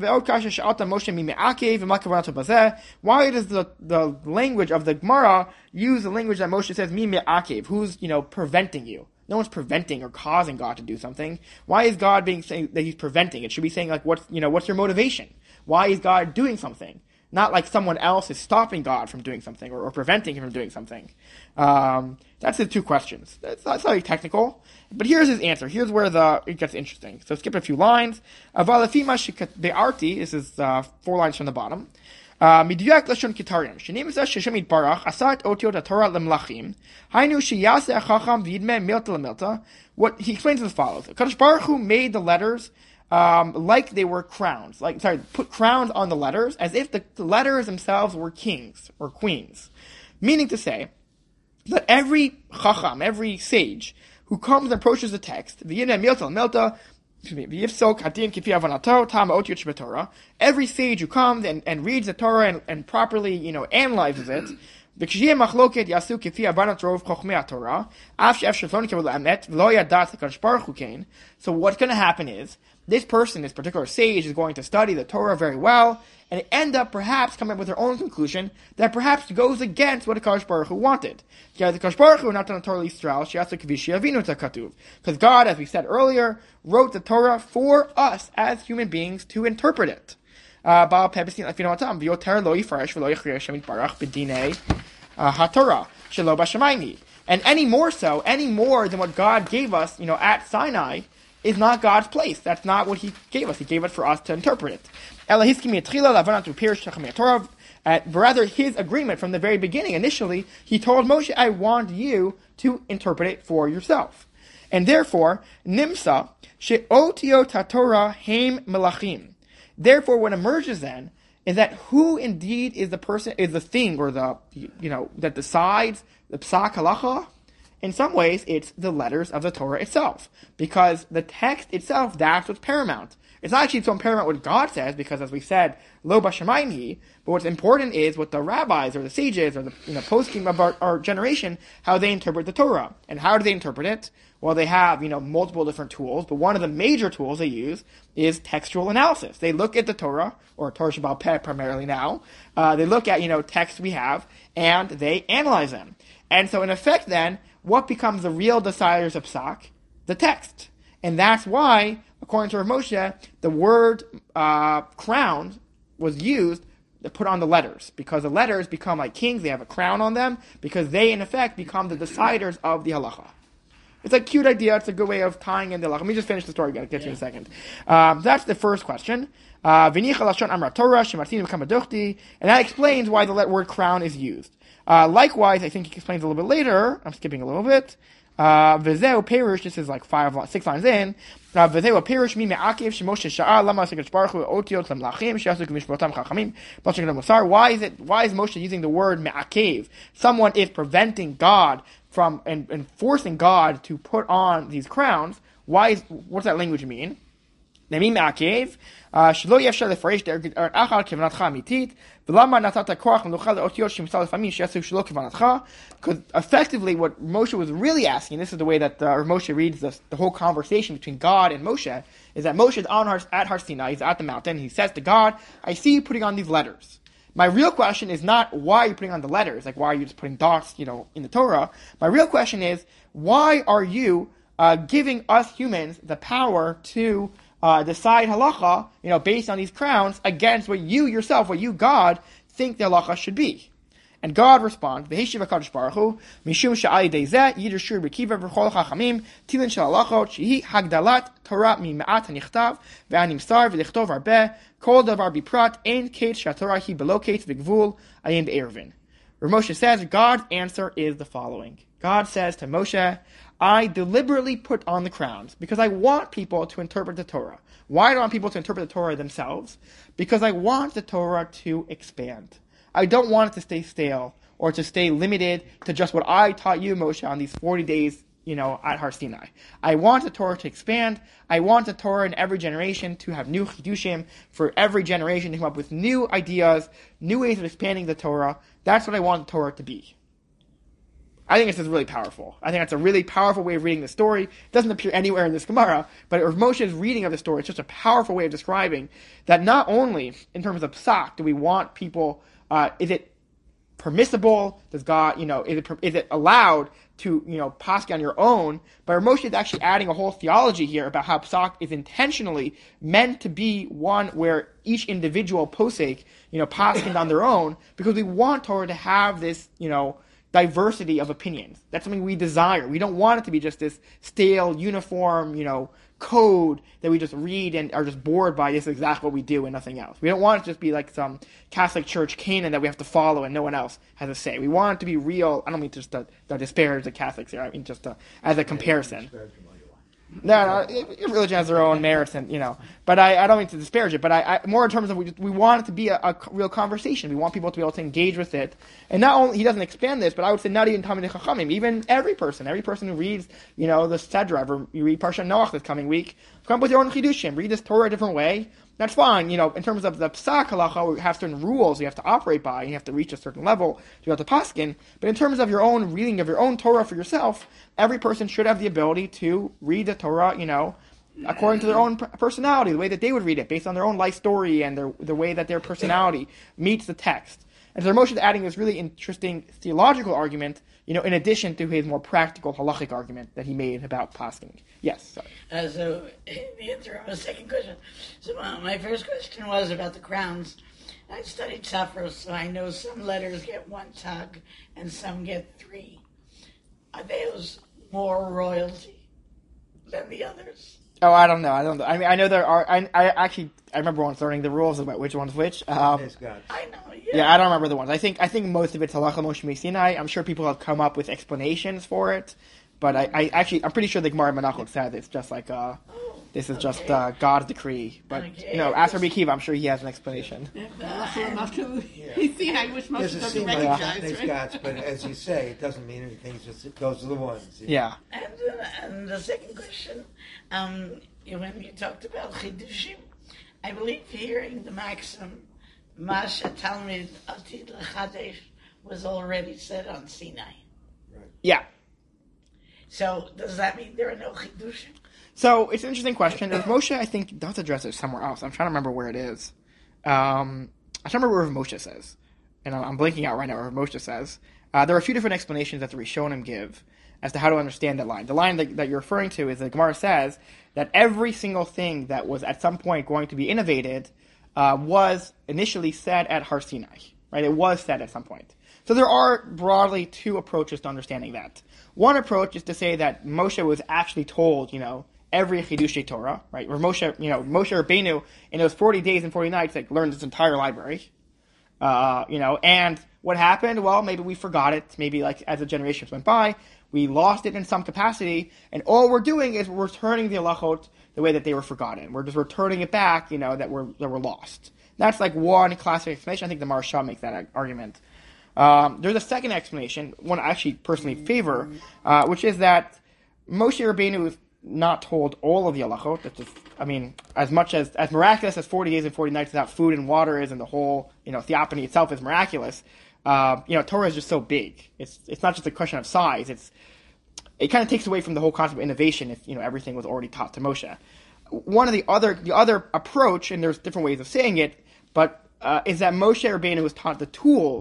the language of the Gemara use the language that Moshe says, mi me'akev, who's, you know, preventing you? No one's preventing or causing God to do something. Why is God being saying that he's preventing? It should be saying like, what's, you know, what's your motivation? Why is God doing something? Not like someone else is stopping God from doing something or, or preventing him from doing something. Um, that's the two questions. That's not very technical. But here's his answer. Here's where the it gets interesting. So skip a few lines. Avalafima be'arti, this is uh, four lines from the bottom. Midyak lashon kitarim. Shenim zeh sheshem yitbarach asat otiot haTorah lemlachim. Hainu sheyaseh chacham v'yidmeh milta lemilta. What he explains as follows: Kadosh Baruch Hu made the letters um, like they were crowns. Like sorry, put crowns on the letters as if the, the letters themselves were kings or queens. Meaning to say that every chacham, every sage who comes and approaches the text, v'yidmeh milta lemilta. Every sage who comes and, and reads the Torah and, and properly, you know, analyzes it, so what's going to happen is, this person, this particular sage, is going to study the Torah very well, and end up perhaps coming up with their own conclusion that perhaps goes against what the Kadosh Baruch Hu wanted. Because God, as we said earlier, wrote the Torah for us as human beings to interpret it. Uh, and any more so, any more than what God gave us, you know, at Sinai, is not God's place. That's not what He gave us. He gave it for us to interpret it. Uh, but rather, His agreement from the very beginning, initially, He told Moshe, I want you to interpret it for yourself. And therefore, Nimsa, she'otiot haTorah heim melachim. Therefore, what emerges then is that who indeed is the person, is the thing, or the, you know, that decides the psak halacha. In some ways, it's the letters of the Torah itself. Because the text itself, that's what's paramount. It's not actually so paramount what God says, because as we said, lo b'shamayim hi, but what's important is what the rabbis or the sages or the you know, poskim of our, our generation, how they interpret the Torah. And how do they interpret it? Well, they have, you know, multiple different tools, but one of the major tools they use is textual analysis. They look at the Torah, or Torah Shebaal Peh primarily now, uh, they look at, you know, texts we have, and they analyze them. And so in effect then, what becomes the real deciders of psak? The text. And that's why, according to Rav Moshe, the word uh, crown was used to put on the letters. Because the letters become like kings, they have a crown on them, because they, in effect, become the deciders of the halacha. It's a cute idea, it's a good way of tying in the halacha. Let me just finish the story, I'll get yeah. to you in a second. Um, that's the first question. Uh, and that explains why the word crown is used. Uh, likewise, I think he explains a little bit later, I'm skipping a little bit, uh, V'zeu Perush, this is like five, six lines in, uh, V'zeu Perush mi me'akev shemoshe sha'al lama s'kadosh baruch hu otiot lemlachim she'asuk mishpotam chachamim b'shek musar. Why is it, why is Moshe using the word me'akev? Someone is preventing God from, and, and forcing God to put on these crowns. Why is, what's that language mean? Nemi me'akev, shelo yefshar lefaresh de'er achal kevanatcha amitit, because effectively what Moshe was really asking, this is the way that uh, Moshe reads this, the whole conversation between God and Moshe, is that Moshe is on Har, at Har Sinai, he's at the mountain, he says to God, I see you putting on these letters. My real question is not why are you putting on the letters, like why are you just putting dots, you know, in the Torah. My real question is, why are you uh, giving us humans the power to uh, decide halacha, you know, based on these crowns against what you yourself, what you, God, think the halacha should be. And God responds, "V'heshiv HaKadosh Baruch Hu, mishum she'al yidei zeh yidrashu b'kiva v'chol chachamim tilin shel halachot shehi hagdalat Torah mi'ma'at hanichtav ve'animsar v'lichtov harbeh kol davar biprat ein ket she'atorah hi beloket v'gvul ayin be'ervin." Where Moshe says, God's answer is the following. God says to Moshe, I deliberately put on the crowns because I want people to interpret the Torah. Why do I want people to interpret the Torah themselves? Because I want the Torah to expand. I don't want it to stay stale or to stay limited to just what I taught you, Moshe, on these forty days, you know, at Har Sinai. I want the Torah to expand. I want the Torah in every generation to have new chidushim, for every generation to come up with new ideas, new ways of expanding the Torah. That's what I want the Torah to be. I think this is really powerful. I think that's a really powerful way of reading the story. It doesn't appear anywhere in this Gemara, but Rav Moshe's reading of the story is just a powerful way of describing that not only in terms of psak do we want people, uh, is it permissible? Does God, you know, is it is it allowed to, you know, pasuk on your own? But Rav Moshe is actually adding a whole theology here about how psak is intentionally meant to be one where each individual posek, you know, pasuk on their own, because we want Torah to have this, you know, diversity of opinions. That's something we desire. We don't want it to be just this stale, uniform, you know, code that we just read and are just bored by. This is exactly what we do and nothing else. We don't want it to just be like some Catholic church canon that we have to follow and no one else has a say. We want it to be real. I don't mean just to, to disparage the Catholics here. I mean just to, as a comparison. No, no, it, it religion has their own merits, and you know. But I, I don't mean to disparage it. But I, I more in terms of we, just, we want it to be a, a real conversation. We want people to be able to engage with it. And not only he doesn't expand this, but I would say not even Talmidei Chachamim, even every person, every person who reads, you know, the Sedra, or you read Parshat Noach this coming week, come up with your own chidushim, read this Torah a different way. That's fine. You know, in terms of the psak halacha, we have certain rules you have to operate by. And you have to reach a certain level to be able to paskin. But in terms of your own reading of your own Torah for yourself, every person should have the ability to read the Torah, you know, according to their own personality, the way that they would read it, based on their own life story and their, the way that their personality meets the text. And so Moshe is adding this really interesting theological argument, you know, in addition to his more practical halachic argument that he made about pasking. Yes, sorry. Uh, so, in the interim, a second question. So, uh, my first question was about the crowns. I studied Safra, so I know some letters get one tag and some get three. Are those more royalty than the others? Oh, I don't know. I don't know. I mean, I know there are. I, I actually, I remember once learning the rules about which one's which. Um, I know. Yeah. yeah, I don't remember the ones. I think, I think most of it's halacha Moshe Sinai. I'm sure people have come up with explanations for it, but I, I actually, I'm pretty sure the Gemara Menachot says it's just like, uh, Oh, this is okay. just uh, God's decree. But Okay. you know, ask Rabbi Akiva, I'm sure he has an explanation. You see, I wish Moshe Doesn't doesn't seem like recognize, there's right? gods, but as you say, it doesn't mean anything. It's just those are the ones. Yeah. And, uh, and the second question, um, when you talked about chidushim, I believe hearing the maxim, Masha Talmid Atid L'Chadesh, was already said on Sinai. Yeah. So does that mean there are no chidushim? So it's an interesting question. Rav Moshe, I think, does address it somewhere else. I'm trying to remember where it is. Um, I can't remember where Rav Moshe says, and I'm blinking out right now. Where Rav Moshe says uh, there are a few different explanations that the Rishonim give as to how to understand that line. The line that, that you're referring to is the Gemara says that every single thing that was at some point going to be innovated uh, was initially said at Har Sinai. Right? It was said at some point. So there are broadly two approaches to understanding that. One approach is to say that Moshe was actually told, you know, every Chidushei Torah, right? Or Moshe, you know, Moshe Rabbeinu in those forty days and forty nights, like, learned this entire library. Uh, you know, and what happened? Well, maybe we forgot it. Maybe, like, as the generations went by, we lost it in some capacity, and all we're doing is we're returning the halachot the way that they were forgotten. We're just returning it back, you know, that were that were lost. That's like one classic explanation. I think the Maharsha makes that argument. Um, there's a second explanation, one I actually personally favor, uh, which is that Moshe Rabbeinu was not told all of the halachot. That's just, I mean, as much as as miraculous as forty days and forty nights without food and water is, and the whole, you know, theophany itself is miraculous. Uh, you know, Torah is just so big. It's it's not just a question of size. It's it kind of takes away from the whole concept of innovation if, you know, everything was already taught to Moshe. One of the other the other approach, and there's different ways of saying it, but uh, is that Moshe Rabbeinu was taught the tools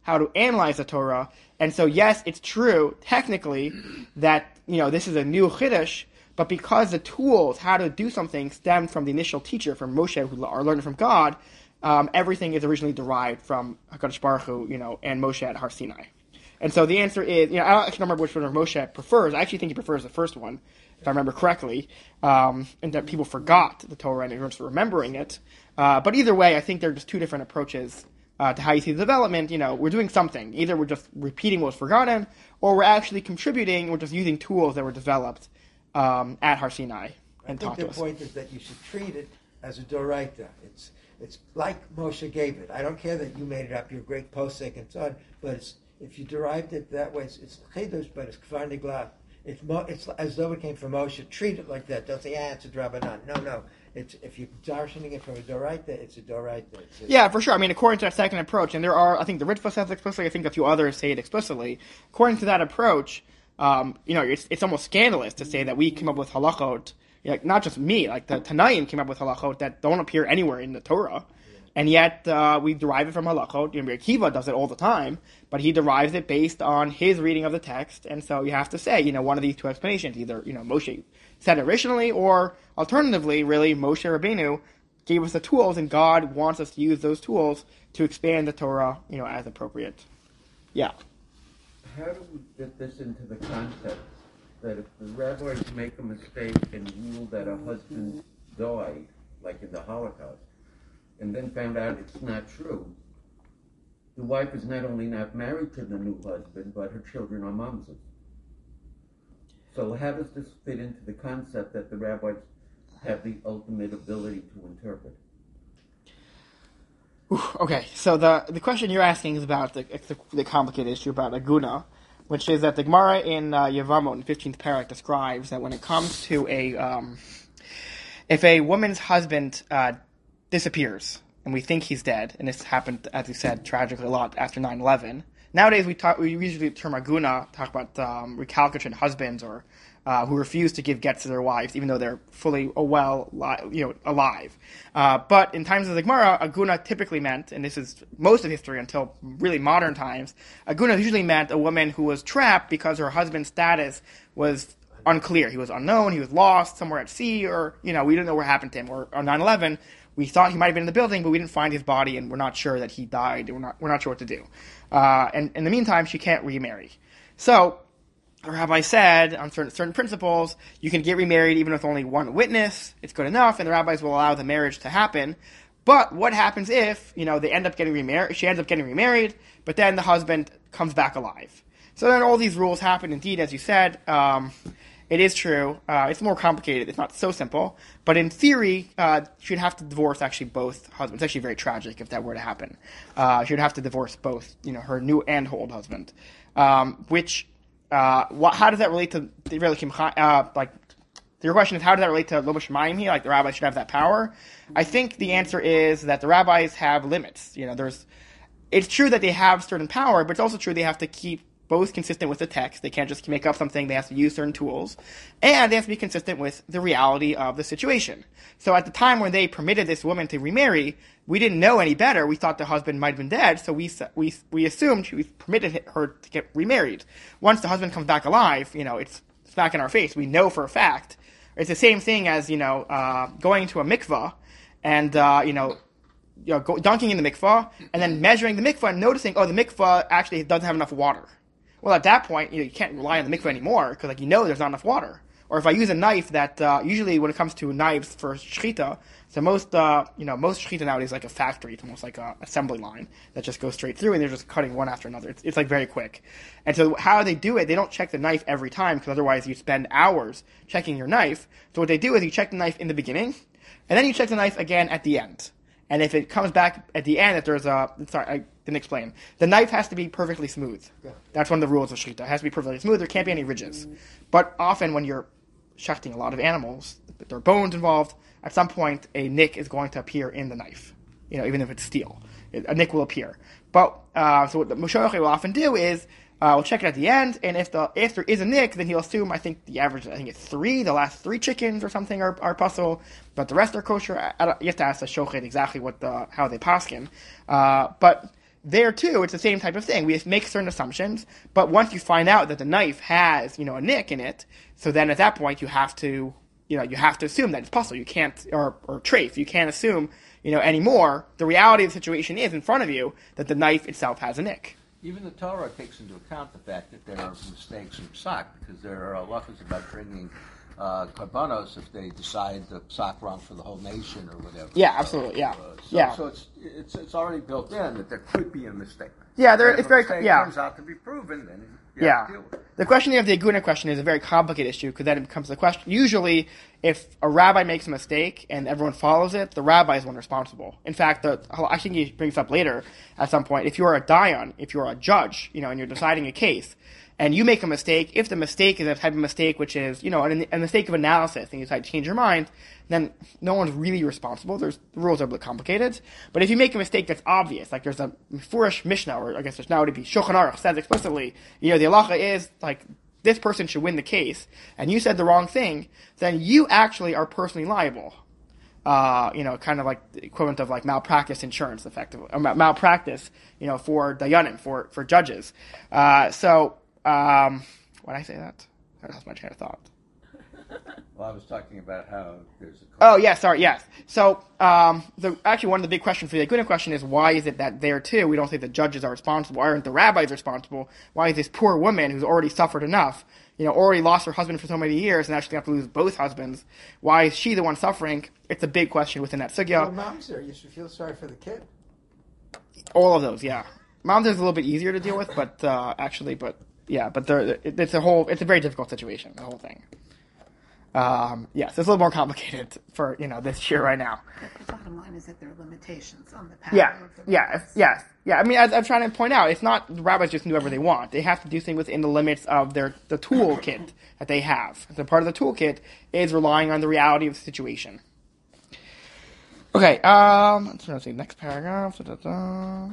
how to analyze the Torah. And so, yes, it's true, technically, that, you know, this is a new Chiddush, but because the tools, how to do something, stem from the initial teacher, from Moshe, who are learning from God, um, everything is originally derived from HaKadosh Baruch Hu, you know, and Moshe at Har Sinai. And so the answer is, you know, I don't actually remember which one Moshe prefers. I actually think he prefers the first one, if I remember correctly, um, and that people forgot the Torah and they weren't remembering it. Uh, but either way, I think they're just two different approaches uh, to how you see the development. You know, we're doing something. Either we're just repeating what was forgotten, or we're actually contributing, we're just using tools that were developed um, at Har Sinai and I taught think to the us. point is that you should treat it as a doraita. It's it's like Moshe gave it. I don't care that you made it up. You're a great posek and so on, but it's, if you derived it that way, it's, it's chidush, but it's kfar nigla. It's mo, it's as though it came from Moshe. Treat it like that. Don't say, ah, it's a drabanan. No, no. It's if you're darshaning it from a doraita, it's a doraita. It's a, Yeah, for sure. I mean, according to that second approach, and there are, I think the Ritva says it explicitly, I think a few others say it explicitly. According to that approach, um, you know, it's it's almost scandalous to say that we came up with halachot, you know, not just me, like the Tanaim came up with halachot that don't appear anywhere in the Torah. And yet, uh, we derive it from halachot. You know, Akiva does it all the time, but he derives it based on his reading of the text. And so you have to say, you know, one of these two explanations, either, you know, Moshe said it originally, or alternatively, really, Moshe Rabbeinu gave us the tools, and God wants us to use those tools to expand the Torah, you know, as appropriate. Yeah. How do we fit this into the concept that if the rabbis make a mistake and rule that a husband died, like in the Holocaust, and then found out it's not true, the wife is not only not married to the new husband, but her children are mamzers. So how does this fit into the concept that the rabbis have the ultimate ability to interpret? Ooh, okay, so the the question you're asking is about the, the, the complicated issue about aguna, which is that the Gemara in uh, Yevamot, in the fifteenth parak, describes that when it comes to a, um, if a woman's husband uh, disappears, and we think he's dead, and this happened, as you said, tragically a lot after nine eleven. Nowadays, we talk, we usually term aguna, talk about um, recalcitrant husbands or uh, who refuse to give gets to their wives, even though they're fully oh, well, li- you know, alive. Uh, but in times of the Gemara, aguna typically meant, and this is most of history until really modern times, aguna usually meant a woman who was trapped because her husband's status was unclear. He was unknown, he was lost somewhere at sea, or, you know, we didn't know what happened to him. Or on nine eleven, we thought he might have been in the building, but we didn't find his body, and we're not sure that he died. We're not, we're not sure what to do. Uh, and in the meantime, she can't remarry. So, the rabbi said, on certain, certain principles, you can get remarried even with only one witness. It's good enough, and the rabbis will allow the marriage to happen. But what happens if, you know, they end up getting remarried, she ends up getting remarried, but then the husband comes back alive? So then all these rules happen. Indeed, as you said, um, it is true. Uh, it's more complicated. It's not so simple. But in theory, uh, she'd have to divorce actually both husbands. It's actually very tragic if that were to happen. Uh, she'd have to divorce both, you know, her new and her old husband. Um, which, uh, wh- how does that relate to the uh, like? Your question is, how does that relate to Lo B'Shamayim here? Like the rabbis should have that power. I think the answer is that the rabbis have limits. You know, there's. It's true that they have certain power, but it's also true they have to keep both consistent with the text. They can't just make up something. They have to use certain tools. And they have to be consistent with the reality of the situation. So at the time when they permitted this woman to remarry, we didn't know any better. We thought the husband might have been dead, so we we we assumed we permitted her to get remarried. Once the husband comes back alive, you know, it's, it's back in our face. We know for a fact. It's the same thing as, you know, uh, going to a mikvah and, uh, you know, you know go, dunking in the mikvah and then measuring the mikvah and noticing, oh, the mikvah actually doesn't have enough water. Well, at that point, you know, you can't rely on the mikveh anymore because, like, you know there's not enough water. Or if I use a knife that, uh, usually when it comes to knives for shechita, so most, uh, you know, most shechita nowadays is like a factory. It's almost like a assembly line that just goes straight through, and they're just cutting one after another. It's, it's like very quick. And so how they do it, they don't check the knife every time because otherwise you spend hours checking your knife. So what they do is you check the knife in the beginning, and then you check the knife again at the end. And if it comes back at the end, if there's a, sorry, I didn't explain. The knife has to be perfectly smooth. Yeah. That's one of the rules of shechita. It has to be perfectly smooth. There can't be any ridges. But often when you're shechting a lot of animals, there are bones involved, at some point a nick is going to appear in the knife. You know, even if it's steel. It, a nick will appear. But, uh, so what the Moshe will often do is, uh, we'll check it at the end, and if the if there is a nick, then he'll assume, I think the average, I think it's three, the last three chickens or something are, are puzzle, but the rest are kosher. I, I you have to ask the shochet exactly what the, how they paskin. Uh, but there too, it's the same type of thing. We make certain assumptions, but once you find out that the knife has, you know, a nick in it, so then at that point you have to, you know, you have to assume that it's possible. You can't, or, or trace, you can't assume, you know, anymore. The reality of the situation is in front of you that the knife itself has a nick. Even the Torah takes into account the fact that there are mistakes in psak, because there are halachas about bringing uh, karbanos if they decide the psak wrong for the whole nation or whatever. Yeah, absolutely, yeah. Uh, so, yeah. So it's, it's it's already built in that there could be a mistake. Yeah, there, And it's if a very, mistake yeah. turns out to be proven, then you Yeah. have to deal with it. The question of the Aguna question is a very complicated issue because then it becomes the question. Usually, if a rabbi makes a mistake and everyone follows it, the rabbi is one responsible. In fact, the, I think he brings up later at some point, if you're a dayan, if you're a judge, you know, and you're deciding a case, and you make a mistake, if the mistake is a type of mistake which is, you know, a, a mistake of analysis, and you decide to change your mind, then no one's really responsible. There's, the rules are a bit complicated. But if you make a mistake that's obvious, like there's a Mefurish Mishnah, or I guess there's now to be Shulchan Aruch says explicitly, you know, the halacha is, like, this person should win the case, and you said the wrong thing, then you actually are personally liable. Uh, you know, kind of like the equivalent of like malpractice insurance, effectively, or mal- malpractice, you know, for dayanim, for, for judges. Uh, so, um, why did I say that? I lost my train of thought. Well, I was talking about how there's a... Oh, yes, sorry, yes. So, um, the, actually, one of the big questions for the Aguna question is, why is it that there, too, we don't say the judges are responsible? Why aren't the rabbis responsible? Why is this poor woman who's already suffered enough, you know, already lost her husband for so many years, and now she's going to have to lose both husbands? Why is she the one suffering? It's a big question within that sugya. Well, mom's there. You should feel sorry for the kid. All of those, yeah. Mom's is a little bit easier to deal with, but, uh, actually, but, yeah, but there, it, it's a whole, it's a very difficult situation, the whole thing. Um, yes, it's a little more complicated for, you know, this year right now. The bottom line is that there are limitations on the power Yeah, of the yeah, rabbis. yes, yeah. I mean, as I'm trying to point out, it's not the rabbis just do whatever they want. They have to do things within the limits of their the toolkit that they have. So part of the toolkit is relying on the reality of the situation. Okay, um, let's see, next paragraph. Da, da, da.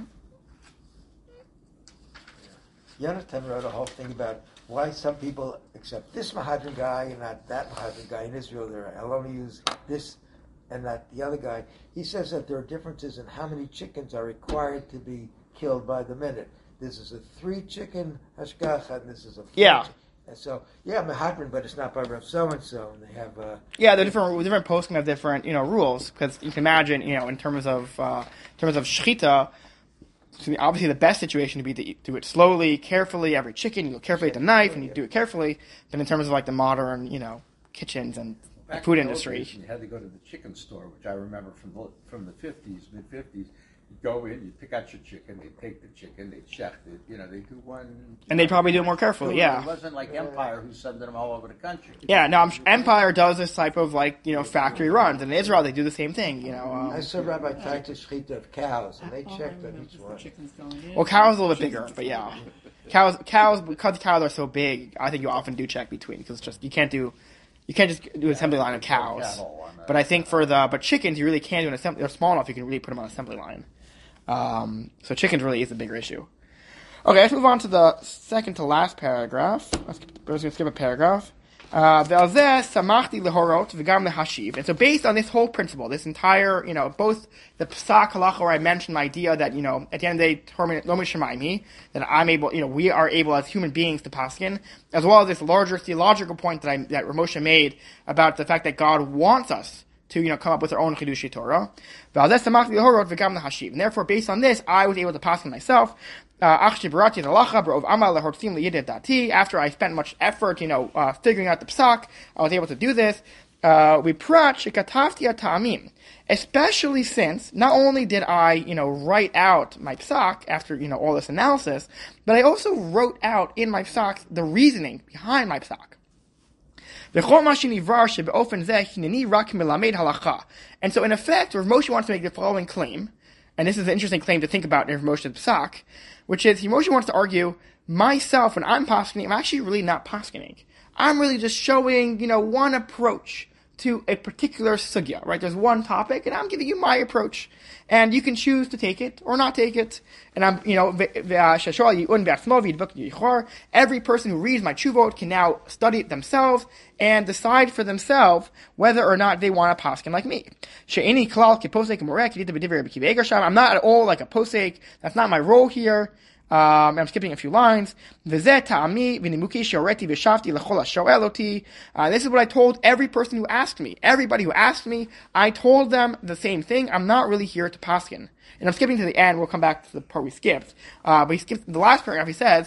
Yonatan wrote a whole thing about why some people accept this Mahadran guy and not that Mahadran guy in Israel. There, I'll only use this and not the other guy. He says that there are differences in how many chickens are required to be killed by the minute. This is a three chicken hashgacha, and this is a four Yeah. chicken. And so, yeah, Mahadran, but it's not by Rav so and so, and they have. Uh, Yeah, the different different posting have different, you know, rules, because you can imagine, you know, in terms of uh, in terms of shechita. So obviously, the best situation would be to do it slowly, carefully. Every chicken, you look carefully at the knife, and you do it carefully. But in terms of like the modern, you know, kitchens and Back food in the old industry, days, you had to go to the chicken store, which I remember from the, from the fifties, mid fifties. You go in, you pick out your chicken, they take the chicken, they check it, you know, they do one. and they probably do it more carefully. Yeah, It wasn't like Empire who sending them all over the country. yeah. No, I'm, Empire does this type of like, you know, factory runs, and in Israel they do the same thing. You know, I um, saw Rabbi Titus shechita of cows, and they All checked I on remember each is the one. chickens going in. well, cows are a little bit bigger, but yeah, cows, cows, because cows are so big, I think you often do check between because it's just you can't do. You can't just do an assembly line of cows. Cattle on that. But I think for the but chickens, you really can do an assembly. They're small enough you can really put them on an assembly line. Um, so chickens really is a bigger issue. Okay, let's move on to the second to last paragraph. Let's, let's skip a paragraph. Uh, samachti lehorot v'gam lehashiv. And so based on this whole principle, this entire, you know, both the psak halacha where I mentioned the idea that, you know, at the end of the day, lomi shemaimi, that I'm able, you know, we are able as human beings to paskin, as well as this larger theological point that I, that Ramosha made about the fact that God wants us to, you know, come up with our own Chidushi Torah. And therefore, based on this, I was able to pass on myself. After I spent much effort, you know, uh, figuring out the psak, I was able to do this. Uh, we especially since not only did I, you know, write out my psak after, you know, all this analysis, but I also wrote out in my psak the reasoning behind my psak. And so, in effect, Rav Moshe wants to make the following claim, and this is an interesting claim to think about in Rav Moshe's psak, which is, Rav Moshe wants to argue, myself, when I'm paskening, I'm actually really not paskening. I'm really just showing, you know, one approach to a particular sugya, right? There's one topic, and I'm giving you my approach, and you can choose to take it or not take it. And I'm, you know, every person who reads my chuvot can now study it themselves and decide for themselves whether or not they want a paskin like me. I'm not at all like a posek. That's not my role here. Um, I'm skipping a few lines. Uh, this is what I told every person who asked me. Everybody who asked me, I told them the same thing. I'm not really here to paskin. And I'm skipping to the end. We'll come back to the part we skipped. Uh, but he skipped the last paragraph. He says,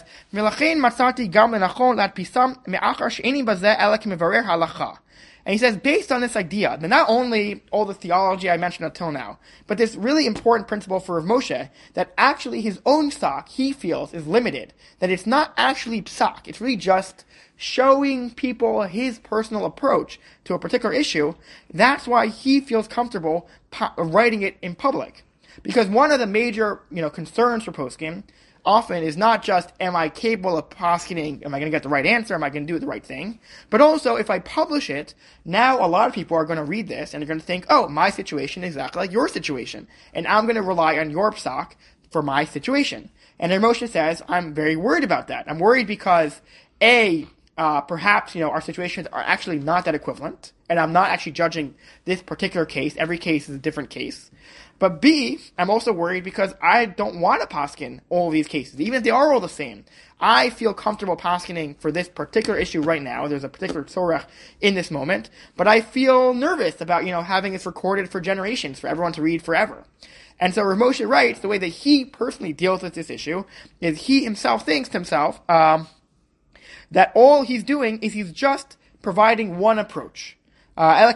and he says, based on this idea, that not only all the theology I mentioned until now, but this really important principle for Rav Moshe, that actually his own psak, he feels, is limited. That it's not actually psak. It's really just showing people his personal approach to a particular issue. That's why he feels comfortable po- writing it in public. Because one of the major, you know, concerns for poskim often is not just, am I capable of poskening, am I going to get the right answer, am I going to do the right thing? But also, if I publish it, now a lot of people are going to read this and they're going to think, oh, my situation is exactly like your situation. And I'm going to rely on your psak for my situation. And Rav Moshe says, I'm very worried about that. I'm worried because, A, uh, perhaps, you know, our situations are actually not that equivalent, and I'm not actually judging this particular case. Every case is a different case. But B, I'm also worried because I don't want to paskin all these cases, even if they are all the same. I feel comfortable paskening for this particular issue right now. There's a particular tzorech in this moment, but I feel nervous about, you know, having this recorded for generations, for everyone to read forever. And so Rav Moshe writes, the way that he personally deals with this issue is he himself thinks to himself um, that all he's doing is he's just providing one approach. Uh, that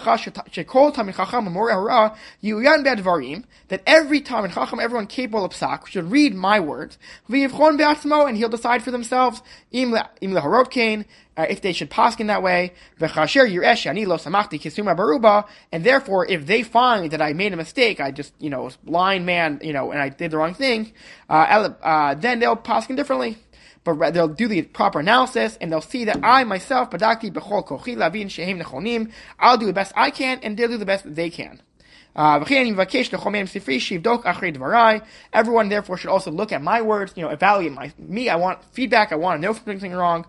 every Talmid Chacham, everyone capable of psak, should read my words, and he'll decide for themselves uh, if they should paskin that way. And therefore, if they find that I made a mistake, I just, you know, was blind man, you know, and I did the wrong thing, uh, uh, then they'll paskin differently. But they'll do the proper analysis, and they'll see that I myself, badakti b'chol kochi lavin shehem nechonim, I'll do the best I can, and they'll do the best that they can. Uh, Everyone therefore should also look at my words, you know, evaluate my, me, I want feedback, I want to know if there's something wrong.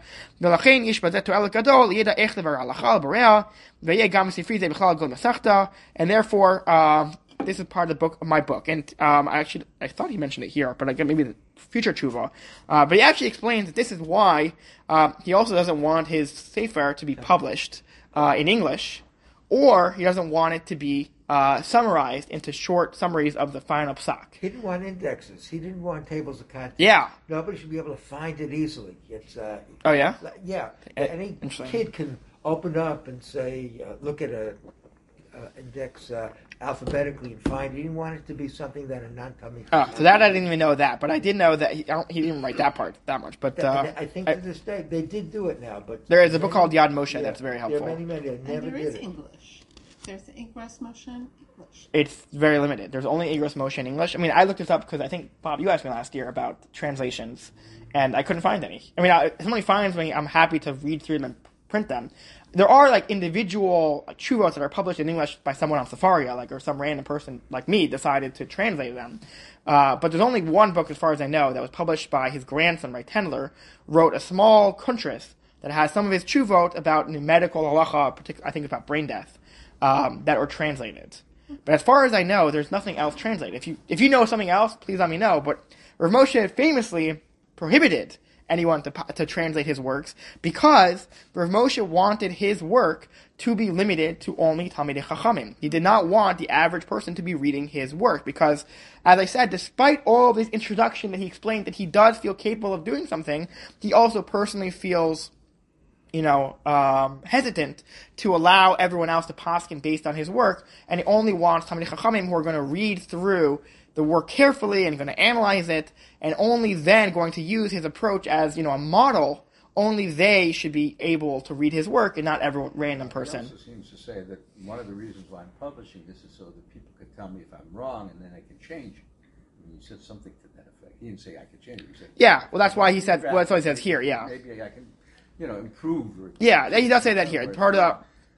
And therefore, uh, this is part of the book, of my book. And um, I actually, I thought he mentioned it here, but I get maybe the future tshuva. Uh, but he actually explains that this is why uh, he also doesn't want his sefer to be published uh, in English, or he doesn't want it to be uh, summarized into short summaries of the final psak. He didn't want indexes. He didn't want tables of contents. Yeah. Nobody should be able to find it easily. It's uh, oh yeah. Yeah. Uh, Any kid can open up and say, uh, look at a uh, index uh, alphabetically and find it. He didn't want it to be something that a non-Talmid. Oh, so that I didn't even know that, but I did know that he, I don't, he didn't write that part that much. But uh, I think I, to this day they did do it now. But there is a book called Yad Moshe yeah, that's very helpful. There are many, many that never and there did is it. English. There's the Igros Moshe in English. It's very limited. There's only Igros Moshe in English. I mean, I looked this up because I think, Bob, you asked me last year about translations, and I couldn't find any. I mean, I, if somebody finds me, I'm happy to read through them and print them. There are, like, individual like, chuvos that are published in English by someone on Sefaria, like, or some random person like me decided to translate them. Uh, but there's only one book, as far as I know, that was published by his grandson, Ray Tendler, wrote a small kuntris that has some of his chuvot about medical halacha, partic- I think about brain death, um, that were translated. But as far as I know, there's nothing else translated. If you if you know something else, please let me know. But Rav Moshe famously prohibited anyone to to translate his works because Rav Moshe wanted his work to be limited to only Talmidei Chachamim. He did not want the average person to be reading his work because, as I said, despite all this introduction that he explained that he does feel capable of doing something, he also personally feels, you know, um, hesitant to allow everyone else to paskin based on his work, and he only wants Talmidei Chachamim who are going to read through the work carefully and going to analyze it, and only then going to use his approach as, you know, a model. Only they should be able to read his work and not every random person. He also seems to say that one of the reasons why I'm publishing this is so that people could tell me if I'm wrong and then I can change it. I mean, he said something to that effect. He didn't say I could change it. He said, yeah, well, that's why he said, well, that's what he says here, yeah. Maybe I can, you know, improve. Or, yeah, he does say that here. Part of the,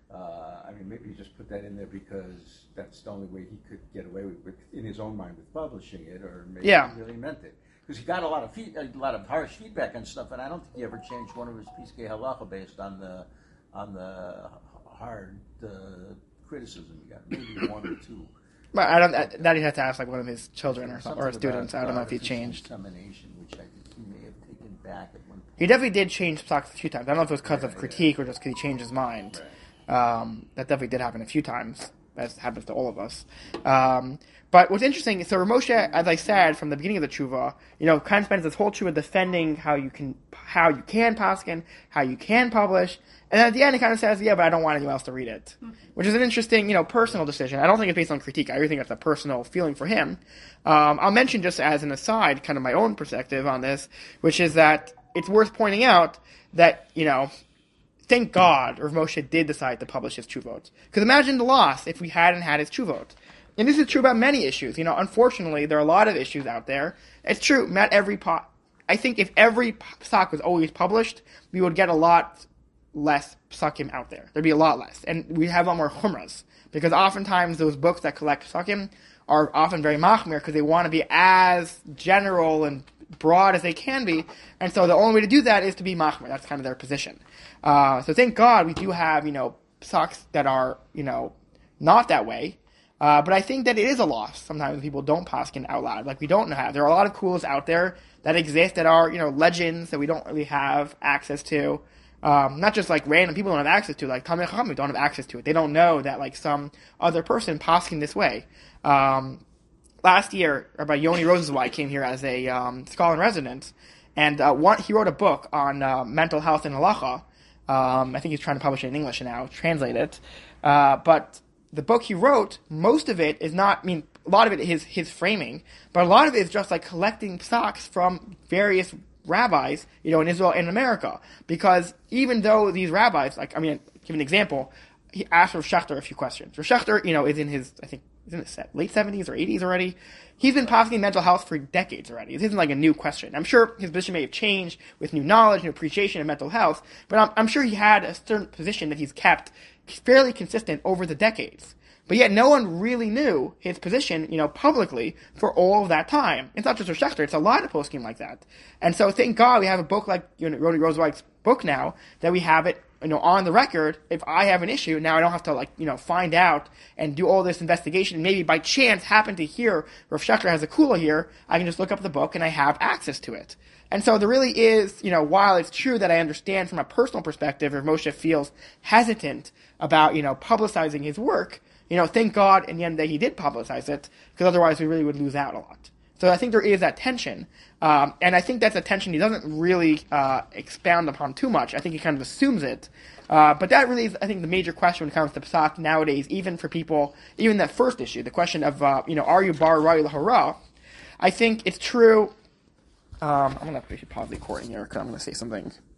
Uh, I mean, maybe he just put that in there because that's the only way he could get away with, with in his own mind, with publishing it, or maybe Yeah. he really meant it. Because he got a lot of feed, a lot of harsh feedback and stuff, and I don't think he ever changed one of his Piskei Halacha based on the on the hard uh, criticism he got. Maybe one or two. But I don't. That he'd have to ask like one of his children or, Something or students. about I don't know if he artificial changed. Insemination, which I think he may have taken back at one point. He definitely did change socks a few times. I don't know if it was because Yeah, of critique or just because he changed his mind. Um, that definitely did happen a few times, as happens to all of us. Um, but what's interesting is, so Moshe, as I said from the beginning of the tshuva, you know, kind of spends this whole tshuva defending how you can, how you can paskin, how you can publish, and then at the end he kind of says, yeah, but I don't want anyone else to read it, which is an interesting, you know, personal decision. I don't think it's based on critique. I really think that's a personal feeling for him. Um, I'll mention just as an aside, kind of my own perspective on this, which is that it's worth pointing out that, you know, thank God Rav Moshe did decide to publish his tshuvot. Because imagine the loss if we hadn't had his tshuvot. And this is true about many issues. You know, unfortunately, there are a lot of issues out there. It's true, not every po- I think if every psak was always published, we would get a lot less psakim out there. There'd be a lot less. And we'd have a lot more chumras. Because oftentimes those books that collect psakim are often very machmir because they want to be as general and broad as they can be. And so the only way to do that is to be machmir. That's kind of their position. Uh, so thank God we do have, you know, psaks that are, you know, not that way. Uh, but I think that it is a loss sometimes when people don't paskin out loud. Like, we don't have. There are a lot of kulas out there that exist that are, you know, legends that we don't really have access to. Um, not just like random people don't have access to, like Talmidei Chachamim don't have access to it. They don't know that like some other person paskin this way. Um, last year, Rabbi Yoni Rosenzweig came here as a um, scholar in residence, and uh, one, he wrote a book on uh, mental health and halacha. Um, I think he's trying to publish it in English now, translate it. Uh, but the book he wrote, most of it is not, I mean, a lot of it is his framing, but a lot of it is just like collecting psaks from various rabbis, you know, in Israel and America. Because even though these rabbis, like, I mean, give an example, he asked Rav Schechter a few questions. Rav Schechter, you know, is in his, I think, is in his late seventies or eighties already. He's been passing mental health for decades already. This isn't like a new question. I'm sure his position may have changed with new knowledge, new appreciation of mental health, but I'm, I'm sure he had a certain position that he's kept fairly consistent over the decades. But yet no one really knew his position, you know, publicly for all of that time. It's not just Rav Schechter, it's a lot of posting like that. And so thank God we have a book like, you know, Roni Rosenzweig's book now, that we have it, you know, on the record. If I have an issue, now I don't have to, like, you know, find out and do all this investigation and maybe by chance happen to hear Rav Schechter has a kula here, I can just look up the book and I have access to it. And so there really is, you know, while it's true that I understand from a personal perspective if Moshe feels hesitant about, you know, publicizing his work, you know, thank God in the end that he did publicize it, because otherwise we really would lose out a lot. So I think there is that tension, um, and I think that's a tension he doesn't really uh, expound upon too much. I think he kind of assumes it. Uh, but that really is, I think, the major question when it comes to Psak nowadays, even for people, even that first issue, the question of, uh, you know, are you bar Rai Lahara? I think it's true. Um, I'm going to actually pause the recording here because I'm going to say something